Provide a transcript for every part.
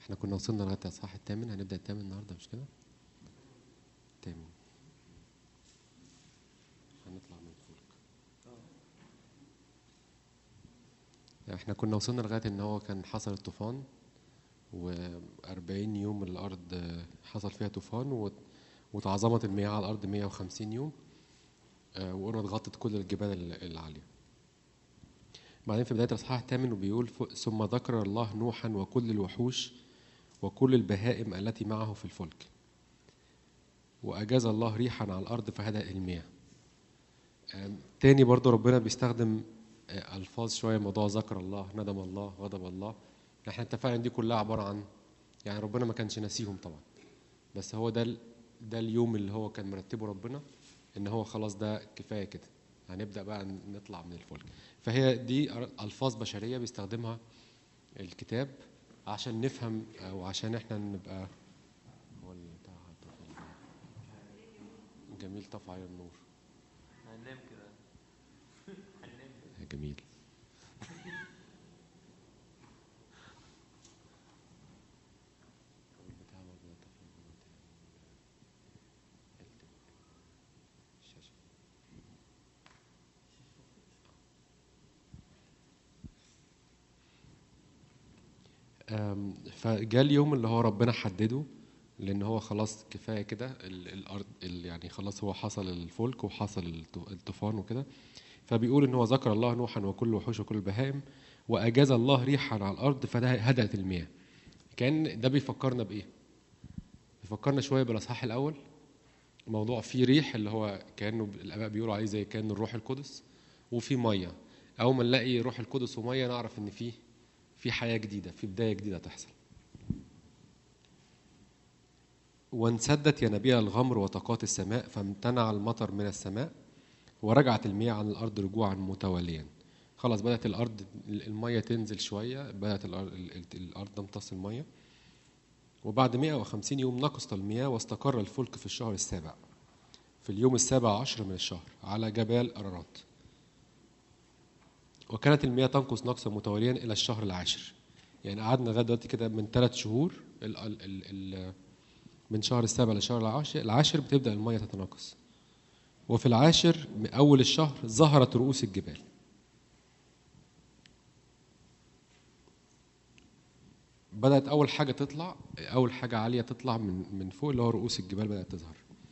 احنا كنا وصلنا لغايه الاصحاح الثامن، هنبدا الثامن النهارده مش كده؟ الثامن هنطلع من الفلك. احنا كنا وصلنا لغايه ان هو كان حصل الطوفان، و40 يوم الارض حصل فيها طوفان، وتعظمت المياه على الارض 150 يوم، وقلنا اتغطت كل الجبال العاليه. بعدين في بدايه الاصحاح الثامن وبيقول ثم ذكر الله نوحا وكل الوحوش وكل البهائم التي معه في الفلك، وأجاز الله ريحا على الأرض فهدأ المياه. تاني برضو ربنا بيستخدم ألفاظ شوية، موضوع ذكر الله، ندم الله، غضب الله. احنا اتفقنا دي كلها عبارة عن يعني ربنا ما كانش ناسيهم طبعا، بس هو ده اليوم اللي هو كان مرتبه ربنا، ان هو خلاص ده كفاية كده، هنبدأ بقى نطلع من الفلك. فهي دي ألفاظ بشرية بيستخدمها الكتاب عشان نفهم، أو عشان احنا نبقى جميل. طفى على النور، هننام كده. هننام جميل. فجاء اليوم اللي هو ربنا حدده، لان هو خلاص كفايه كده الارض يعني خلاص هو حصل الفلك وحصل الطوفان وكده. فبيقول ان هو ذكر الله نوحا وكل وحوش وكل البهائم، واجاز الله ريحا على الارض فهدأت المياه. كان ده بيفكرنا بايه؟ بيفكرنا شويه بالاصحاح الاول، موضوع فيه ريح اللي هو كانه الاباء بيقولوا عليه زي كان الروح القدس، وفي ميه. اول ما نلاقي روح القدس وميه نعرف ان في حياه جديده، في بدايه جديده تحصل. وانسدت ينابيع الغمر وطاقات السماء، فامتنع المطر من السماء، ورجعت المياه عن الارض رجوعا متواليا. خلاص بدات الارض الميه تنزل شويه، بدات الارض تمتص الميه. وبعد 150 يوم نقصت المياه، واستقر الفلك في الشهر السابع، في اليوم 17 من الشهر، على جبال أرارات. وكانت المياه تنقص نقصا متواليا إلى الشهر العاشر. يعني قعدنا لغاية دلوقتي كده من 3 شهور، من شهر السابع لشهر العاشر بتبدأ المياه تتناقص. وفي العاشر من أول الشهر ظهرت رؤوس الجبال. بدأت أول حاجة تطلع، أول حاجة عالية تطلع من فوق، اللي هو رؤوس الجبال بدأت تظهر.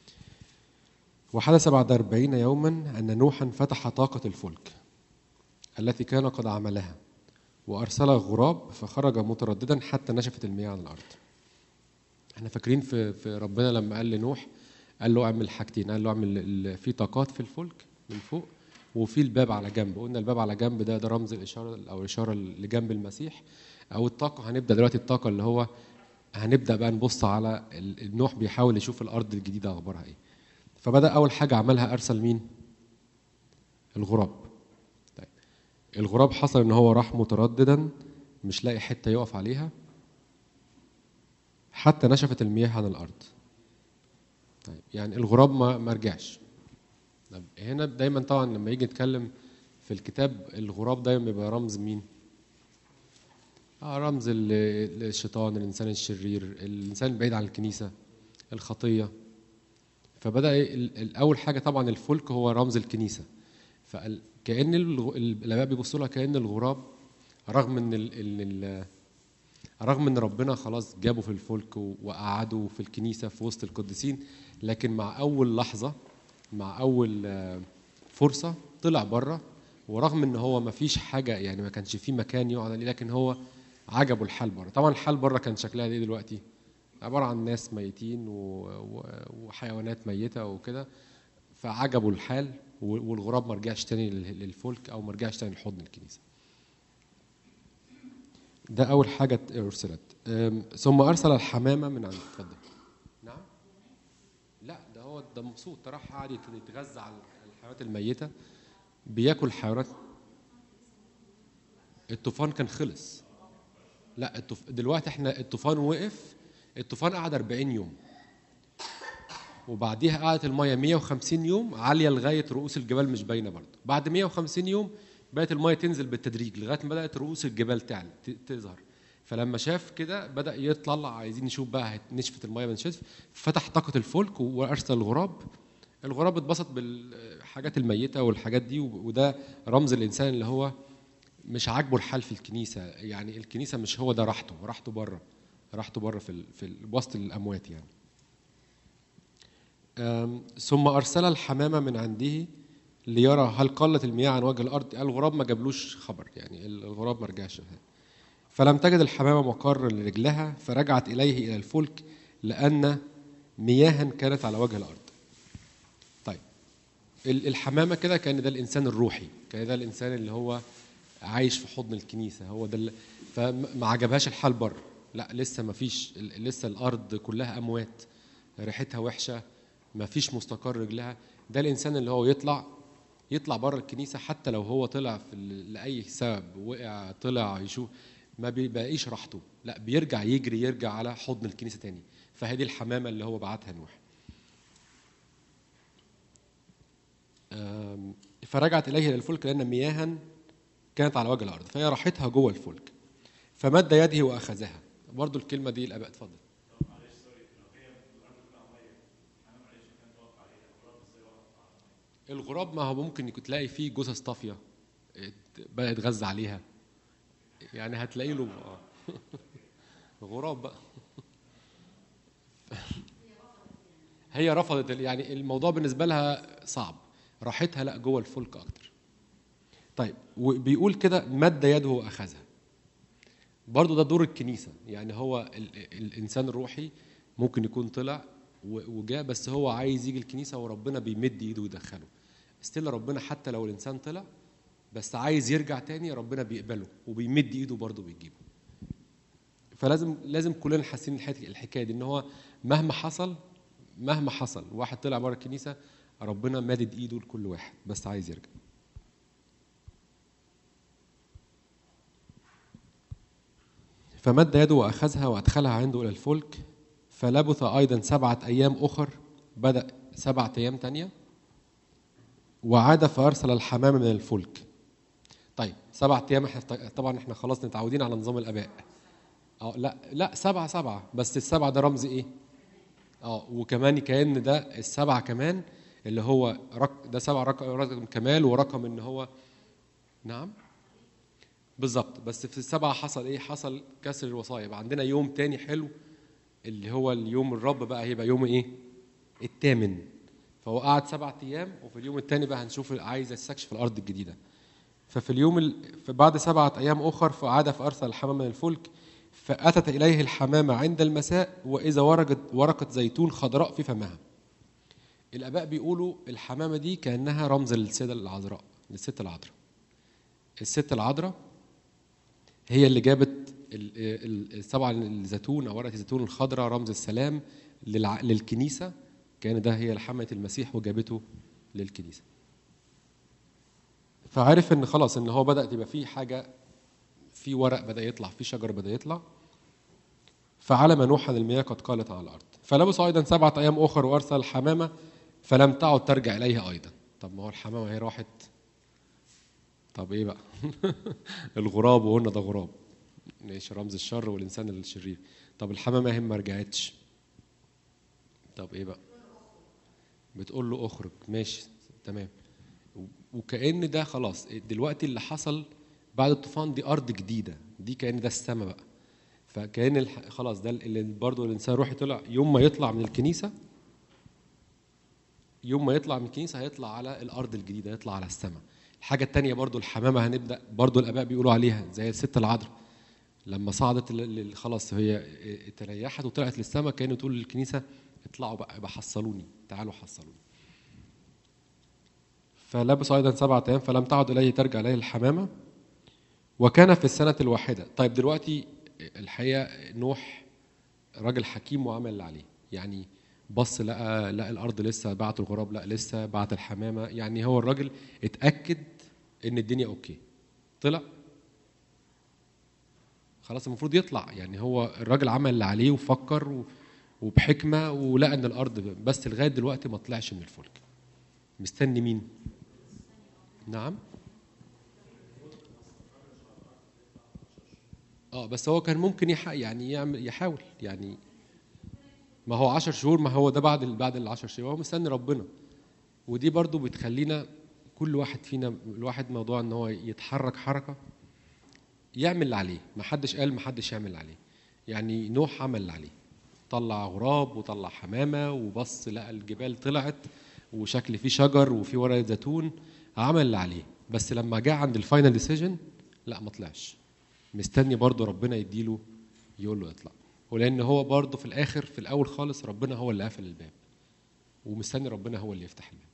وحدث بعد 40 يوما أن نوحا فتح طاقة الفلك التي كان قد عملها، وأرسل غراب فخرج مترددا حتى نشفت المياه عن الأرض. احنا فاكرين في ربنا لما قال لنوح، قال له اعمل حاجتين، قال له اعمل في طاقات في الفلك من فوق، وفي الباب على جنب. قلنا الباب على جنب ده رمز الإشارة أو إشارة لجنب المسيح، أو الطاقة. هنبدأ دلوقتي الطاقة اللي هو هنبدأ بقى نبص على نوح بيحاول يشوف الأرض الجديدة أخبارها إيه. فبدأ أول حاجة عملها أرسل مين؟ الغراب. طيب الغراب حصل إن هو راح مترددا، مش لاقي حتة يقف عليها، حتى نشفت المياه عن الأرض. طيب يعني الغراب ما رجعش. طيب هنا دايما طبعا لما يجي نتكلم في الكتاب، الغراب دايما بيبقى رمز مين؟ رمز الشيطان، الإنسان الشرير، الإنسان البعيد عن الكنيسة، الخطية. فبدأ أول حاجة طبعا الفلك هو رمز الكنيسة. فكأن الآباء بيبصوا لها كأن الغراب، رغم ان ربنا خلاص جابه في الفلك وقعده في الكنيسة في وسط القديسين، لكن مع أول لحظة، مع أول فرصة طلع بره. ورغم ان هو ما فيش حاجة، يعني ما كانش فيه مكان يقعد عليه، لكن هو عجبه الحال بره. طبعا الحال بره كان شكلها ايه دلوقتي؟ عبارة عن ناس ميتين وحيوانات ميتة وكده. فعجبوا الحال، والغراب ما رجعش تاني للفلك، او ما رجعش تاني لحضن الكنيسة. ده أول حاجة أرسلت. ثم أرسل الحمامة من عند. اتفضل. نعم. لا ده مبسوط، راح قاعد يتغذى على الحيوانات الميتة، بياكل حيوانات. الطوفان كان خلص. لا دلوقتي احنا الطوفان وقف. الطوفان قعد 40 يوم، وبعديها قعدت المية 150 يوم عالية لغاية رؤوس الجبال مش باينة برضه. بعد 150 يوم بدأت المية تنزل بالتدريج لغاية ما بدأت رؤوس الجبال تظهر. فلما شاف كده بدأ يطلع، عايزين نشوف بقى نشفت الميه من شتف، فتح طاقة الفلك وأرسل الغراب. الغراب اتبسط بالحاجات الميتة والحاجات دي، وده رمز الإنسان اللي هو مش عاجبه الحال في الكنيسة. يعني الكنيسة مش هو ده راحته بره، راحته بره في وسط الأموات يعني. ثم أرسل الحمامة من عنده ليرى هل قلت المياه عن وجه الأرض. الغراب ما جابلوش خبر، يعني الغراب ما رجعش. فلم تجد الحمامة مقر لرجلها، فرجعت إليه إلى الفلك لأن مياها كانت على وجه الأرض. طيب الحمامة كده كان ده الإنسان الروحي، كان ده الإنسان اللي هو عايش في حضن الكنيسة، هو ده فما عجبهاش الحال بره. لا لسه ما فيش، لسه الأرض كلها أموات، ريحتها وحشة، ما فيش مستقر رجلها. ده الإنسان اللي هو يطلع بره الكنيسة، حتى لو هو طلع لأي سبب، وقع طلع يشوف، ما بيبقاش راحته، لا بيرجع يجري، يرجع على حضن الكنيسة تاني. فهذه الحمامة اللي هو بعتها نوح. فرجعت إليه إلى الفلك لأن مياها كانت على وجه الأرض، فهي راحتها جوه الفلك. فمد يده وأخذها. برضو الكلمة دي الآباء اتفضل. الغراب ما هو ممكن تلاقي فيه جثث طافية بقى يتغذى عليها، يعني هتلاقي له غراب بقى. هي رفضت، يعني الموضوع بالنسبة لها صعب، راحتها لا جوه الفلك أكتر. طيب وبيقول كده مد يده وأخذها. برضو ده دور الكنيسة، يعني هو الإنسان الروحي ممكن يكون طلع وجاء، بس هو عايز يجي الكنيسة وربنا بيمد إيده ويدخله. استيل ربنا حتى لو الإنسان طلع بس عايز يرجع تاني، ربنا بيقبله وبيمد إيده برضو بيجيبه. فلازم كلنا حاسين الحكاية دي، إن هو مهما حصل واحد طلع بره الكنيسة، ربنا مادد إيده لكل واحد بس عايز يرجع. فمد يده وأخذها وأدخلها عنده إلى الفلك، فلبث أيضا 7 أيام أخر. بدأ 7 أيام تانية، وعاد فأرسل الحمام من الفلك. طيب 7 أيام، طبعا احنا خلاص متعودين على نظام الآباء. لا 7 بس ال7 ده رمز إيه؟ وكمان كأن ده ال7 كمان اللي هو ده 7 رقم كمال، ورقم إن هو نعم بالظبط. بس في ال7 حصل إيه؟ حصل كسر الوصايا. يبقى عندنا يوم تاني حلو اللي هو اليوم الرب بقى، هيبقى يوم ايه؟ الثامن. فهو قعد 7 أيام، وفي اليوم الثاني بقى هنشوف عايز يستكشف الارض الجديده. ففي بعد 7 أيام اخر فعاد فارسل الحمام من الفلك، فاتت اليه الحمامه عند المساء واذا ورقه زيتون خضراء في فمها. الاباء بيقولوا الحمامه دي كانها رمز للسيده العذراء، للست العذراء. الست العذراء هي اللي جابت طبعا الزيتون او ورقه الزيتون الخضراء رمز السلام للكنيسه. كان ده هي حمامه المسيح وجابته للكنيسه. فعرف ان خلاص ان هو بدا يبقى فيه حاجه، في ورق بدا يطلع، في شجر بدا يطلع. فعلم نوحا المياه قد قالت على الارض. فلبث ايضا 7 أيام اخر وارسل الحمامه فلم تعد ترجع اليه ايضا. طب ما هو الحمامه هي راحت، طب ايه بقى؟ الغراب، وقلنا ده غراب ماشي رمز الشر والانسان الشرير. طب الحمامه هي ما رجعتش، طب ايه بقى؟ بتقول له اخرج، ماشي تمام. وكأن ده خلاص دلوقتي اللي حصل بعد الطوفان دي ارض جديده، دي كأن ده السماء بقى. فكأن خلاص ده اللي برضه الانسان روحي طلع يوم ما يطلع من الكنيسه، هيطلع على الارض الجديده، يطلع على السماء. الحاجه الثانيه برضه الحمامه هنبدا برضه الاباء بيقولوا عليها زي الست العذراء لما صعدت خلاص هي تريحت وطلعت للسماء، كانوا تقول للكنيسه اطلعوا بقى حصلوني، تعالوا حصلوني. فلبس ايضا 7 أيام فلم تعد اليه ترجع اليه الحمامه، وكان في السنه الواحده. طيب دلوقتي الحقيقه نوح راجل حكيم وعمل اللي عليه، يعني بص لقى الارض لسه، بعت الغراب لا لسه، بعت الحمامه، يعني هو الراجل اتاكد ان الدنيا اوكي. طلع خلاص المفروض يطلع، يعني هو الراجل عمل اللي عليه وفكر وبحكمه ولقى ان الارض، بس لغايه دلوقتي ما طلعش من الفلك. مستني مين؟ نعم بس هو كان ممكن يعني يحاول يعني. ما هو 10 شهور، ما هو ده بعد ال10 شهور هو مستني ربنا. ودي برضو بتخلينا كل واحد فينا الواحد موضوع ان هو يتحرك حركه يعمل اللي عليه. ما حدش قال ما حدش يعمل اللي عليه. يعني نوح عمل اللي عليه، طلع غراب وطلع حمامه وبص لقى الجبال طلعت وشكل فيه شجر وفيه ورقه زيتون، عمل اللي عليه. بس لما جاء عند الفاينل ديسيجن لا، ما طلعش، مستني برضو ربنا يديله يقول له اطلع. ولان هو برضو في الاخر في الاول خالص ربنا هو اللي قفل الباب، ومستني ربنا هو اللي يفتح الباب.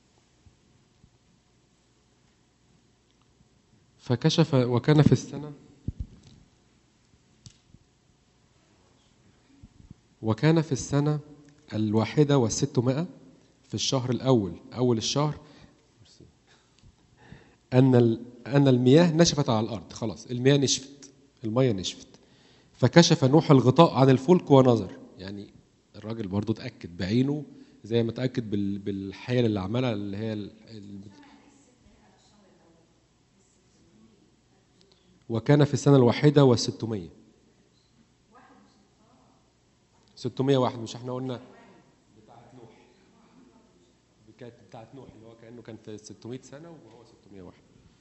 فكشف وكان في السنة الواحدة والستمائة في الشهر الأول، أول الشهر، أن المياه نشفت على الأرض. خلاص المياه نشفت، المياه نشفت. فكشف نوح الغطاء عن الفلك ونظر. يعني الراجل برضو تأكد بعينه زي ما تأكد بالحيل اللي عملها اللي هي وكان في السنة الواحدة والستمائة. 601 مش احنا قلنا بتاعت نوح؟ كانت بتاعت نوح اللي هو كأنه كان في 600 سنة وهو 601.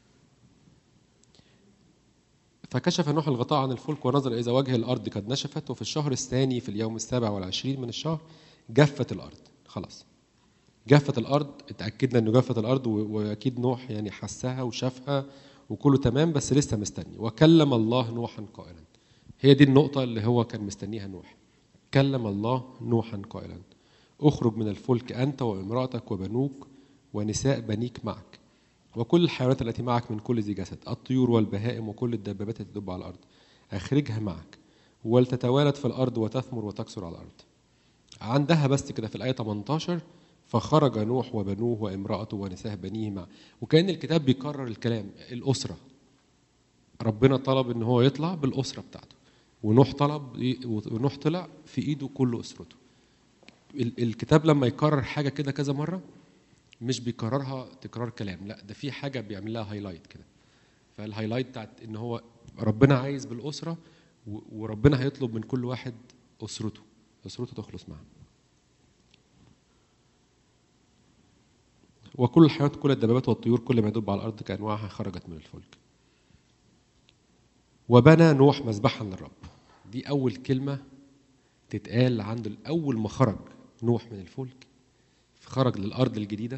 فكشف نوح الغطاء عن الفلك ونظر إذا وجه الأرض قد نشفت، وفي الشهر الثاني في اليوم 27 من الشهر جفت الأرض. خلاص جفت الأرض، اتأكدنا إنه جفت الأرض، وأكيد نوح يعني حسها وشافها وكله تمام، بس لسه مستني. وكلم الله نوحا قائلا. هي دي النقطة اللي هو كان مستنيها نوح. كلم الله نوحا قائلا: اخرج من الفلك أنت وامرأتك وبنوك ونساء بنيك معك وكل الحيوانات التي معك من كل ذي جسد، الطيور والبهائم وكل الدبابات التي تدب على الأرض، أخرجها معك ولتتوالد في الأرض وتثمر وتكسر على الأرض. عندها بس كده في الآية 18: فخرج نوح وبنوه وامرأته ونساء بنيه معه. وكأن الكتاب بيكرر الكلام. الأسرة، ربنا طلب إن هو يطلع بالأسرة بتاعته، ونوح طلع في إيده كل أسرته. الكتاب لما يكرر حاجة كده كذا مرة مش بيكررها تكرار كلام، لا ده في حاجة بيعمل لها هايلايت كده. فالهايلايت بتاعت إن هو ربنا عايز بالأسرة، وربنا هيطلب من كل واحد أسرته تخلص معه. وكل الحيوانات كل الدبابات والطيور كل ما يدب على الأرض كأنواعها خرجت من الفلك. وبنى نوح مذبحا للرب. دي أول كلمة تتقال عنده. أول ما خرج نوح من الفلك خرج للأرض الجديدة،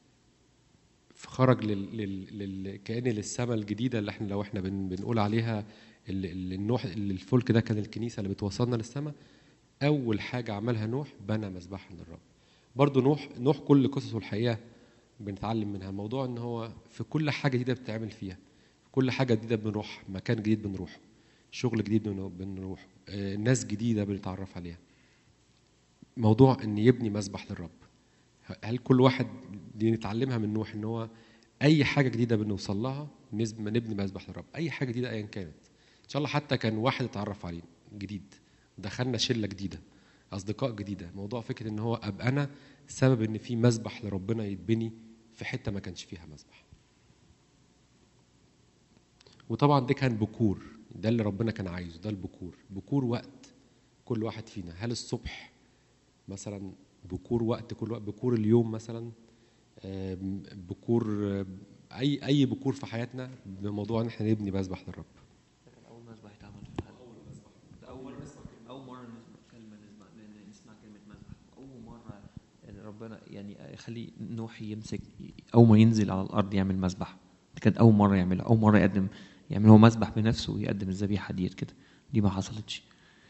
خرج كأن للسماء الجديدة اللي احنا لو احنا بنقول عليها النوح الفلك ده كان الكنيسة اللي بتوصلنا للسماء. أول حاجة عملها نوح بنى مذبحا للرب. برضو نوح كل قصصه الحقيقة بنتعلم منها الموضوع ان هو في كل حاجة جديدة بتعمل فيها، في كل حاجة جديدة بنروح مكان جديد، بنروح شغل جديد بنروح ناس جديدة بنتعرف عليها. موضوع ان يبني مذبح للرب. هل كل واحد دي نتعلمها من نوح ان هو اي حاجة جديدة بنوصل لها نبني مذبح للرب. اي حاجة جديدة ايا كانت، ان شاء الله حتى كان واحد اتعرف عليه جديد، دخلنا شلة جديدة، اصدقاء جديدة. موضوع فكرة ان هو ابقى انا سبب ان في مذبح لربنا يتبني في حتة ما كانش فيها مذبح. وطبعا ده كان بكور، ده اللي ربنا كان عايزه، ده بكور وقت كل واحد فينا. هل الصبح مثلا بكور وقت كل وقت، بكور اليوم مثلا، بكور اي بكور في حياتنا، بموضوع ان احنا نبني مذبح للرب. ده كان اول مسبح اتعمل في الحلقة. ده اول مره نسمع كلمه مسبح. اول مره ربنا يعني يخلي نوح يمسك اول ما ينزل على الارض يعمل مسبح. دي كانت اول مره يعملها، اول مره يعمل هو مسبح بنفسه ويقدم الذبيحه ديت كده. دي ما حصلتش.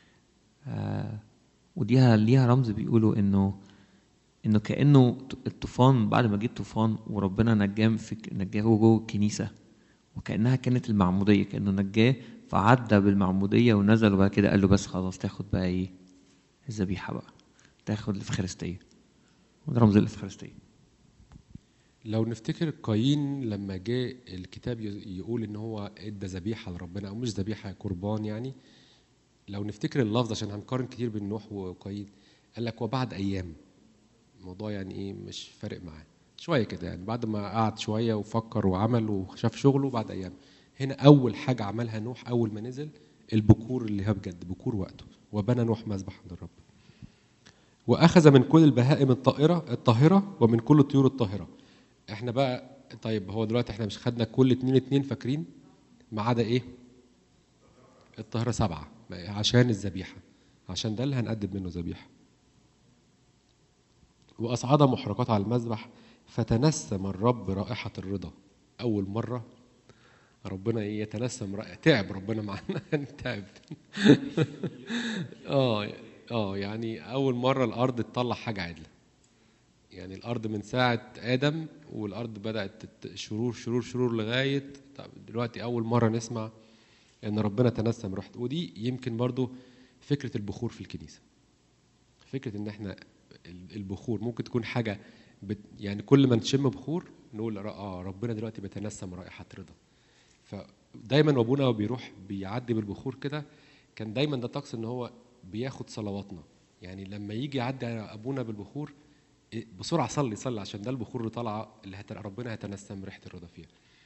وديها ليها رمز بيقولوا انه كانه الطوفان، بعد ما جه الطوفان وربنا نجاه جوه الكنيسه، وكانها كانت المعموديه، كانه نجاه فعدى بالمعموديه ونزل، وبعد كده قال له بس خلاص تاخد بقى ايه الذبيحه بقى، تاخد الافخارستيه. وده رمز الافخارستيه. لو نفتكر قايين لما جاء الكتاب يقول ان هو ادى ذبيحه لربنا، او مش ذبيحه، قربان يعني. لو نفتكر اللفظ عشان هنقارن كتير بين نوح وقايين، قال لك وبعد ايام. الموضوع يعني ايه مش فارق معاه شويه كده، يعني بعد ما قعد شويه وفكر وعمل وشاف شغله بعد ايام. هنا اول حاجه عملها نوح اول ما نزل البكور اللي هي بجد بكور وقته. وبنى نوح مذبح عند الرب، واخذ من كل البهائم الطاهره ومن كل الطيور الطاهره. احنا بقى طيب هو دلوقتي احنا مش خدنا كل 2 فاكرين ما عدا ايه؟ الطاهره 7 عشان الذبيحه، عشان ده اللي هنقدم منه ذبيحه. واصعد محرقات على المذبح فتنسم الرب رائحه الرضا. اول مره ربنا يتنسم تعب ربنا معانا تعب. يعني اول مره الارض تطلع حاجه عدله. يعني الارض من ساعه ادم والارض بدات شرور شرور شرور لغايه دلوقتي اول مره نسمع ان ربنا تنسم رحت. ودي يمكن برضو فكره البخور في الكنيسه. فكره ان احنا البخور ممكن تكون حاجه يعني كل ما نشم بخور نقول ربنا دلوقتي بيتنسم رائحه رضا. فدايما ابونا بيروح بيعدي بالبخور كده، كان دايما ده طقس ان هو بياخد صلواتنا. يعني لما يجي يعدي ابونا بالبخور بسرعه صلي عشان ده البخور اللي طالعه اللي ربنا هيتنسم ريحه الرضا فيها.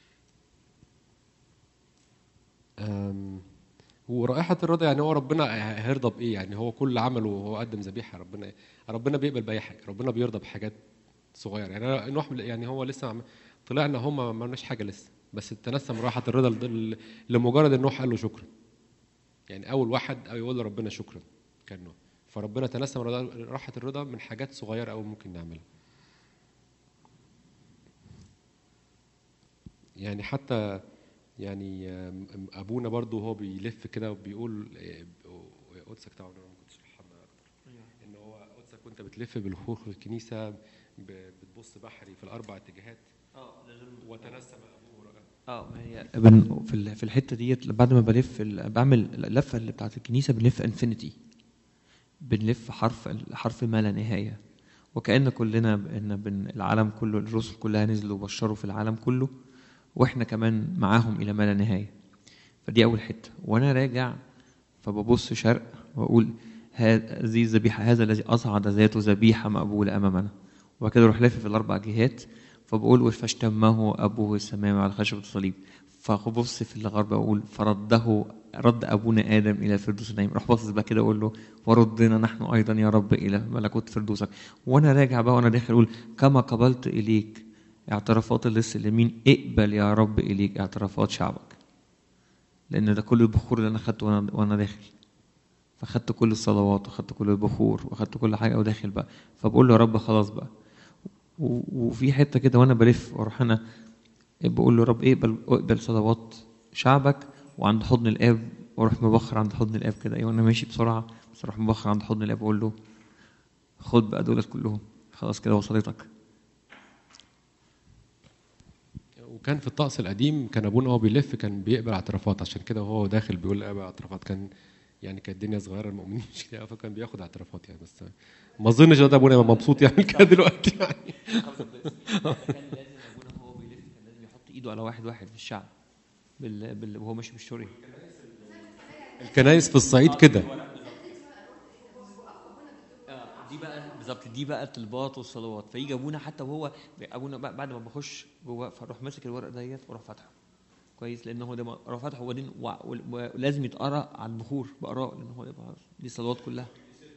ورائحه الرضا يعني هو ربنا هيرضى بايه؟ يعني هو كل عمله وهو قدم ذبيحه، ربنا بيقبل باي حاجه، ربنا بيرضى بحاجات صغيره. يعني نوح يعني هو لسه طلعنا هم ما عملناش حاجه لسه، بس تنسم رائحه الرضا لمجرد ان نوح قال له شكرا. يعني اول واحد يقول لربنا شكرا كان نوح. فربنا تنسم راحه الرضا من حاجات صغيره قوي ممكن نعملها. يعني حتى يعني ابونا برضو هو بيلف كده وبيقول قدسك طبعا انا ما كنتش حابه اكتر ان هو قدسك وانت بتلف بالبخور في الكنيسه بتبص بحري في الاربع اتجاهات وتنسم ابوه. ما هي في الحته ديت بعد ما بلف بعمل اللفه اللي بتاعت الكنيسه بنلف انفينيتي، بنلف حرف ما لا نهايه، وكأن كلنا ان العالم كله الرسل كلها نزلوا وبشروا في العالم كله واحنا كمان معاهم الى ما لا نهايه. فدي اول حته. وانا راجع فببص شرق واقول هذه الذبيحه، هذا الذي اصعد ذاته ذبيحه مقبوله امامنا. وكده اروح لافف في الاربع جهات فبقول فاشتمه ابوه السماوي على خشبه الصليب. فببص في الغرب اقول رد ابونا ادم الى فردوس النعيم. اروح باصص بقى كده اقول له وردنا نحن ايضا يا رب الى ملكوت فردوسك. وانا راجع بقى وانا داخل اقول كما قبلت اليك اعترافات اللص اليمين اقبل يا رب اليك اعترافات شعبك. لان ده كل البخور اللي انا خدته وانا داخل. فاخدت كل الصلوات واخدت كل البخور واخدت كل حاجه وداخل بقى. فبقول له يا رب خلاص بقى. وفي حته كده وانا بلف واروح انا بقول له يا رب اقبل صلوات شعبك وعند حضن الاب، واروح مبخر عند حضن الاب كده وانا ماشي بسرعه، بس اروح مبخر عند حضن الاب واقول له خد بقى دولت كلهم خلاص كده وصلتك. وكان في الطقس القديم كان ابونا وهو بيلف كان بيقبل اعترافات، عشان كده وهو داخل بيقول اقبل اعترافات. كان يعني كانت الدنيا صغيره المؤمنين مش كده، فكان بياخد اعترافات يعني. بس ما اظنش ده ابونا يبقى مبسوط يعمل كده دلوقتي يعني. كان لازم ابونا وهو بيلف كان لازم يحط ايده على واحد في الشعب وهو ماشي بالشوري. الكنايس في الصعيد كده. دي بقى بالظبط، دي بقى الطلبات والصلوات. فيجي ابونا حتى وهو ابونا بعد ما بخش جوه فاروح ماسك الورق ديت واروح فاتحه كويس، لان هو ده اروح فاتحه وبعدين ولازم يتقرا على البخور بقراه، لان هو يبقى دي الصلوات كلها.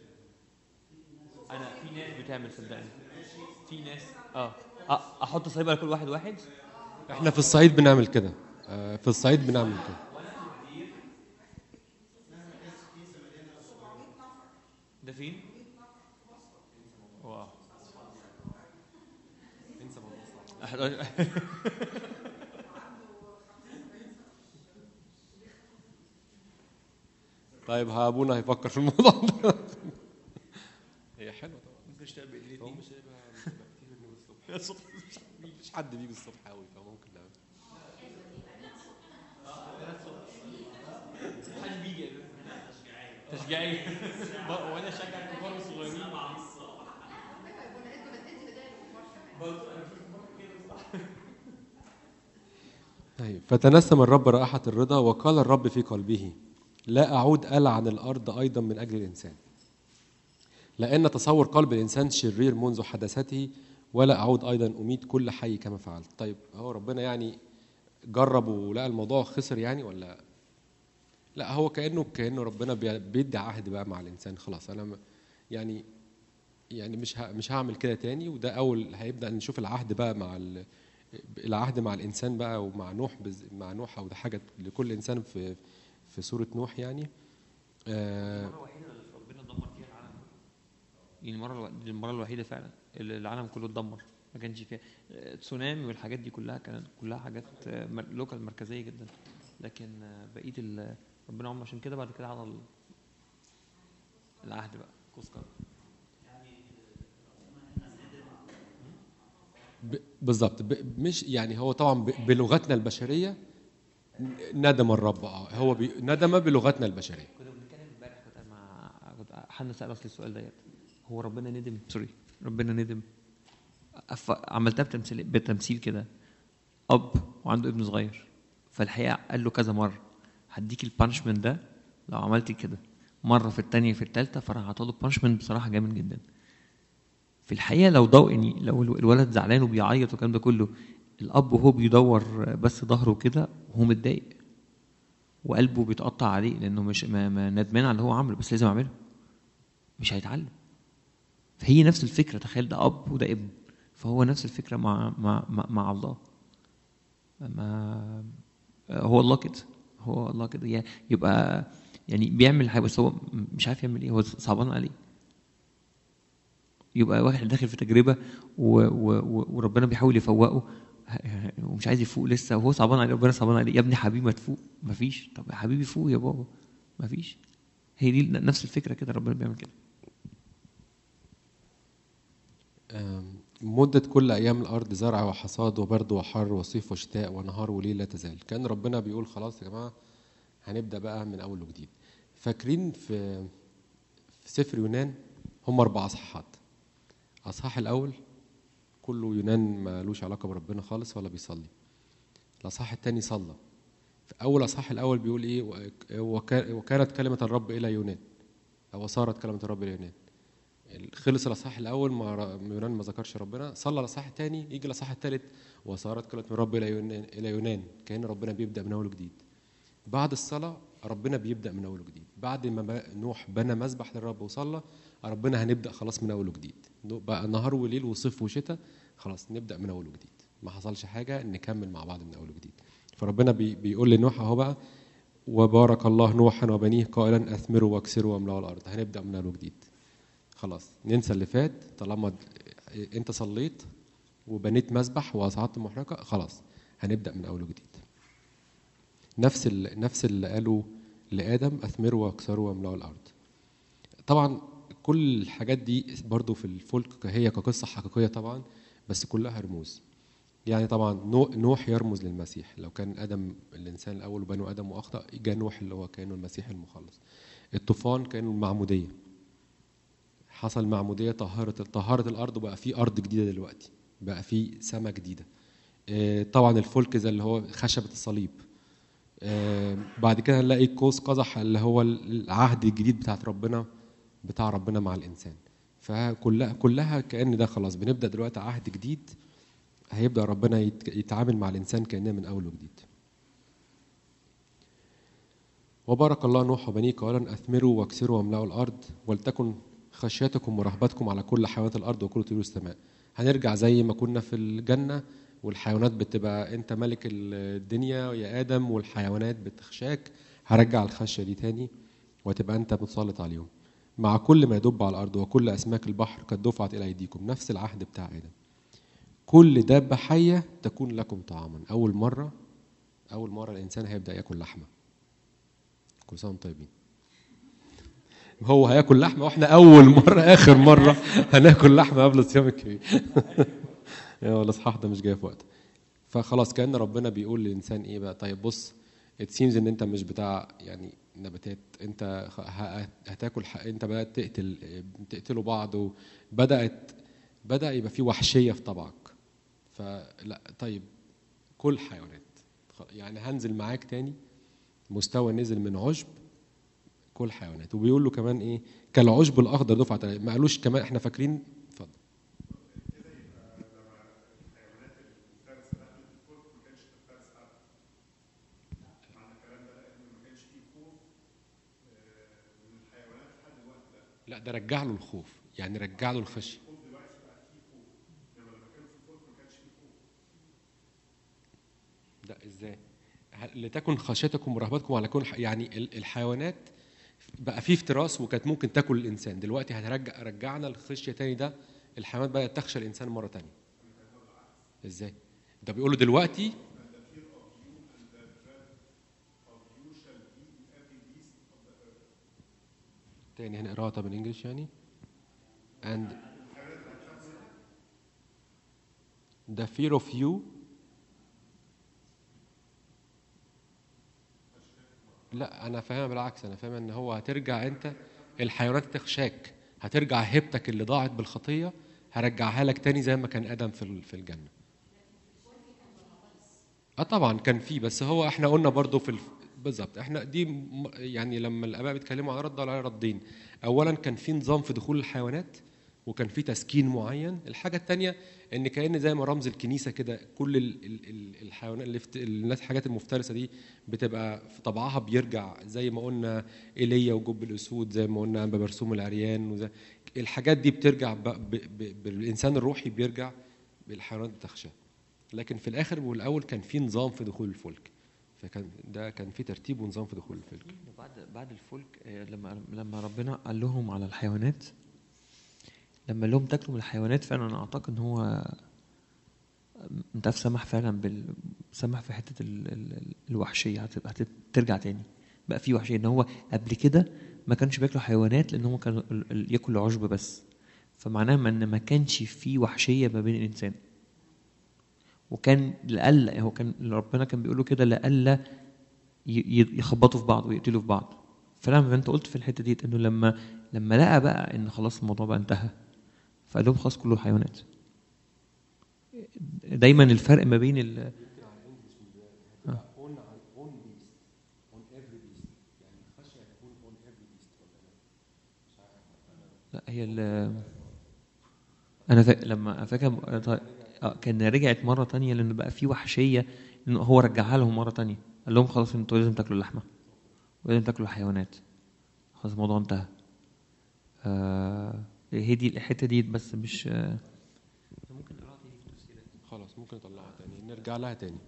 انا في ناس بتعمل صدقني، في ناس احط صليب على كل واحد. احنا في الصعيد بنعمل كده، في الصعيد بنعمل كده. ده فين؟ واو. طيب ابونا هيفكر في الموضوع ده. هي حلوه طبعا. مش تقبل الاثنين مش هيبقى الصبح. مش حد بيجي الصبح قوي فممكن نعمل. حد بيجي تشجيعي وانا اشجع الكبار الصغيرين. طيب فتنسم الرب رائحة الرضا وقال الرب في قلبه لا أعود ألعن الأرض أيضا من أجل الإنسان، لأن تصور قلب الإنسان شرير منذ حدثته، ولا أعود أيضا أميت كل حي كما فعلت. طيب هو ربنا يعني جرب ولقى الموضوع خسر يعني ولا لا هو كانه ربنا بيدي عهد بقى مع الانسان. خلاص انا يعني مش هعمل كده تاني. وده اول هيبدا نشوف العهد بقى مع العهد مع الانسان بقى، ومع نوح مع نوح، او ده حاجه لكل انسان في سوره نوح يعني. المرة الوحيدة اللي ربنا دمر فيها العالم كله. يعني المرة الوحيدة فعلا اللي العالم كله اتدمر، ما كانش فيها تسونامي والحاجات دي كلها، كانت كلها حاجات لوكال مركزية جدا. لكن بقية ربنا عمره، عشان كده بعد كده على العهد بقى كوسكار. بالظبط. مش يعني هو طبعا بلغتنا البشريه ندم الرب. هو ندم بلغتنا البشريه. كنا بنتكلم امبارح كنت حد سأل اصلي السؤال ديت، هو ربنا ندم؟ سوري، ربنا ندم؟ عملتها بتمثيل كده، اب وعنده ابن صغير، فالحقيقه قال له كذا مره هديك البانشمنت ده لو عملت كده، مره في الثانيه في الثالثه، فراح عطاله بانشمنت بصراحه جامد جدا. في الحقيقه لو ضوئني، لو الولد زعلان وبيعيط والكلام ده كله، الاب وهو بيدور بس ظهره كده وهو متضايق وقلبه بيتقطع عليه، لانه مش ما ندمان على اللي هو عمله، بس لازم اعمله، مش هيتعلم. فهي نفس الفكره، تخيل ده اب وده ابن، فهو نفس الفكره مع الله. ما هو الله كده، هو الله كده يبقى يعني بيعمل حاجه بس هو مش عارف يعمل ايه، هو صعبان عليه. يبقى واحد داخل في تجربه وربنا بيحاول يفوقه ومش عايز يفوق لسه، وهو صعبان عليه، ربنا صعبان عليه، يا ابني حبيبي ما تفوق، مفيش. طب يا حبيبي فوق يا بابا، مفيش. هي دي نفس الفكره كده، ربنا بيعمل كده. مدة كل أيام الأرض زرع وحصاد وبرد وحر وصيف وشتاء ونهار وليل لا تزال. كان ربنا بيقول خلاص يا جماعة هنبدأ بقى من أول وجديد. فاكرين في سفر يونان هم 4 أصحاحات. الأصحاح الأول كله يونان مالوش علاقة بربنا خالص ولا بيصلي. الأصحاح الثاني صلى. في أول أصحاح الأول بيقول إيه؟ وكانت كلمة الرب إلى يونان، أو صارت كلمة الرب إلى يونان. خلص الاصحاح الاول يونان ما ذكرش ربنا. صلى الاصحاح الثاني، يجي الاصحاح الثالث وصارت كلمه من الرب الى يونان. كان ربنا بيبدا من اول وجديد. بعد الصلاه ربنا بيبدا من اول وجديد. بعد ما نوح بنى مذبح للرب وصلى، ربنا هنبدا خلاص من اول وجديد. بقى نهار وليل وصيف وشتاء، خلاص نبدا من اول وجديد. ما حصلش حاجه، نكمل مع بعض من اول وجديد. فربنا بيقول لنوح اهو بقى: وبارك الله نوحا وبنيه قائلا اثمروا واكسروا واملأوا الارض. هنبدا من اول وجديد. خلاص ننسى اللي فات، طالما انت صليت وبنيت مسبح واصعدت محرقه، خلاص هنبدا من اول وجديد. نفس اللي قالوا لادم: اثمروا واكسروا واملأوا الارض. طبعا كل الحاجات دي برضو في الفلك هي كقصه حقيقيه طبعا، بس كلها رموز. يعني طبعا نوح يرمز للمسيح. لو كان ادم الانسان الاول وبنو ادم واخطا، جاء نوح اللي هو كانه المسيح المخلص. الطوفان كانه المعموديه، حصل معموديه طهرت الارض، وبقى في ارض جديده دلوقتي، بقى في سماء جديده. طبعا الفلك زي اللي هو خشبه الصليب. بعد كده هنلاقي قوس قزح اللي هو العهد الجديد بتاع ربنا مع الانسان. فكلها كأن ده خلاص بنبدا دلوقتي عهد جديد، هيبدا ربنا يتعامل مع الانسان كأنه من اول وجديد. وبارك الله نوح وبنيه قائلا اثمروا واكسروا واملأوا الارض ولتكن خشيتكم ورهبتكم على كل حيوانات الارض وكل طيور السماء. هنرجع زي ما كنا في الجنه، والحيوانات بتبقى انت ملك الدنيا يا ادم، والحيوانات بتخشاك. هرجع الخشيه دي تاني، وتبقى انت متسلط عليهم. مع كل ما يدب على الارض وكل اسماك البحر قد دفعت الى ايديكم. نفس العهد بتاع ادم. كل دابه حيه تكون لكم طعاما. اول مره الانسان هيبدا ياكل لحمه. كل سنه وانتم طيبين. هو هياكل لحمه، واحنا اول مره اخر مره هناكل لحمه قبل الصيام الكبير. الاصحاح ده مش جاي في وقت. فخلاص كأن ربنا بيقول للانسان ايه بقى: طيب بص، it seems ان انت مش بتاع يعني نباتات، انت هتاكل انت بقى تقتلوا بعض، بدا يبقى في وحشيه في طبعك. فلا طيب كل حيوانات، يعني هنزل معاك تاني مستوى نزل من عشب كل حيوانات. وبيقول له كمان ايه: كالعشب الاخضر دفعه. ما قالوش كمان احنا فاكرين. اتفضل. لا ده رجع له الخوف، يعني رجع له الخشيه. لا ازاي؟ لتكن خشيتكم ورهبتكم على كل يعني الحيوانات بقى فيه افتراس وكانت ممكن تاكل الانسان، دلوقتي رجعنا الخشيه تاني، ده الحيوانات بقت تخشى الانسان مره تانية. ازاي؟ ده بيقولوا دلوقتي تاني هنقراها طب بالانجلش يعني. and the fear of you. لا انا فاهمها بالعكس، انا فاهم ان هو هترجع انت، الحيوانات تخشاك، هترجع هيبتك اللي ضاعت بالخطيه، هرجعها لك تاني زي ما كان ادم في الجنه. اه طبعا كان في، بس هو احنا قلنا برضو بالظبط احنا دي يعني لما الاباء بيتكلموا عن رد على ردين، اولا كان في نظام في دخول الحيوانات وكان في تسكين معين. الحاجه الثانيه ان كأن زي ما رمز الكنيسه كده، كل الحيوانات الناس الحاجات المفترسه دي بتبقى في طبعها بيرجع، زي ما قلنا ايليا وجب الاسود، زي ما قلنا انبا برسوم العريان، الحاجات دي بترجع بالانسان الروحي بيرجع بالحيوانات بتخشى. لكن في الاخر والاول كان في نظام في دخول الفلك، فكان ده كان في ترتيب ونظام في دخول الفلك. بعد الفلك لما ربنا قال لهم على الحيوانات، لما قال لهم تاكلوا من الحيوانات، فعلا انا اعتقد ان هو انت سمح فعلا سمح في حته الوحشيه هتبقى ترجع تاني. بقى في وحشيه، ان هو قبل كده ما كانش بياكلوا حيوانات لان هم كانوا ياكلوا عشب بس، فمعناه ان ما كانش في وحشيه ما بين الانسان، وكان لألا هو كان ربنا كان بيقوله كده لألا يخبطوا في بعض ويقتلوا في بعض. فلما انت قلت في الحته دي انه لما لقى بقى ان خلاص الموضوع بقى انتهى، فقال لهم خلاص كله حيوانات. دايما الفرق ما بين لا هي انا لما فاكر كان رجعت مره تانية لان بقى في وحشيه، انه هو رجعها لهم مره تانية، قال لهم خلاص انتوا لازم تاكلوا اللحمه ولازم تاكلوا حيوانات، خلاص الموضوع انتهى. هي دي الحته دي بس مش ممكن نقراها تاني في التفسيرات. خلاص ممكن نطلعها تاني، نرجع لها تاني.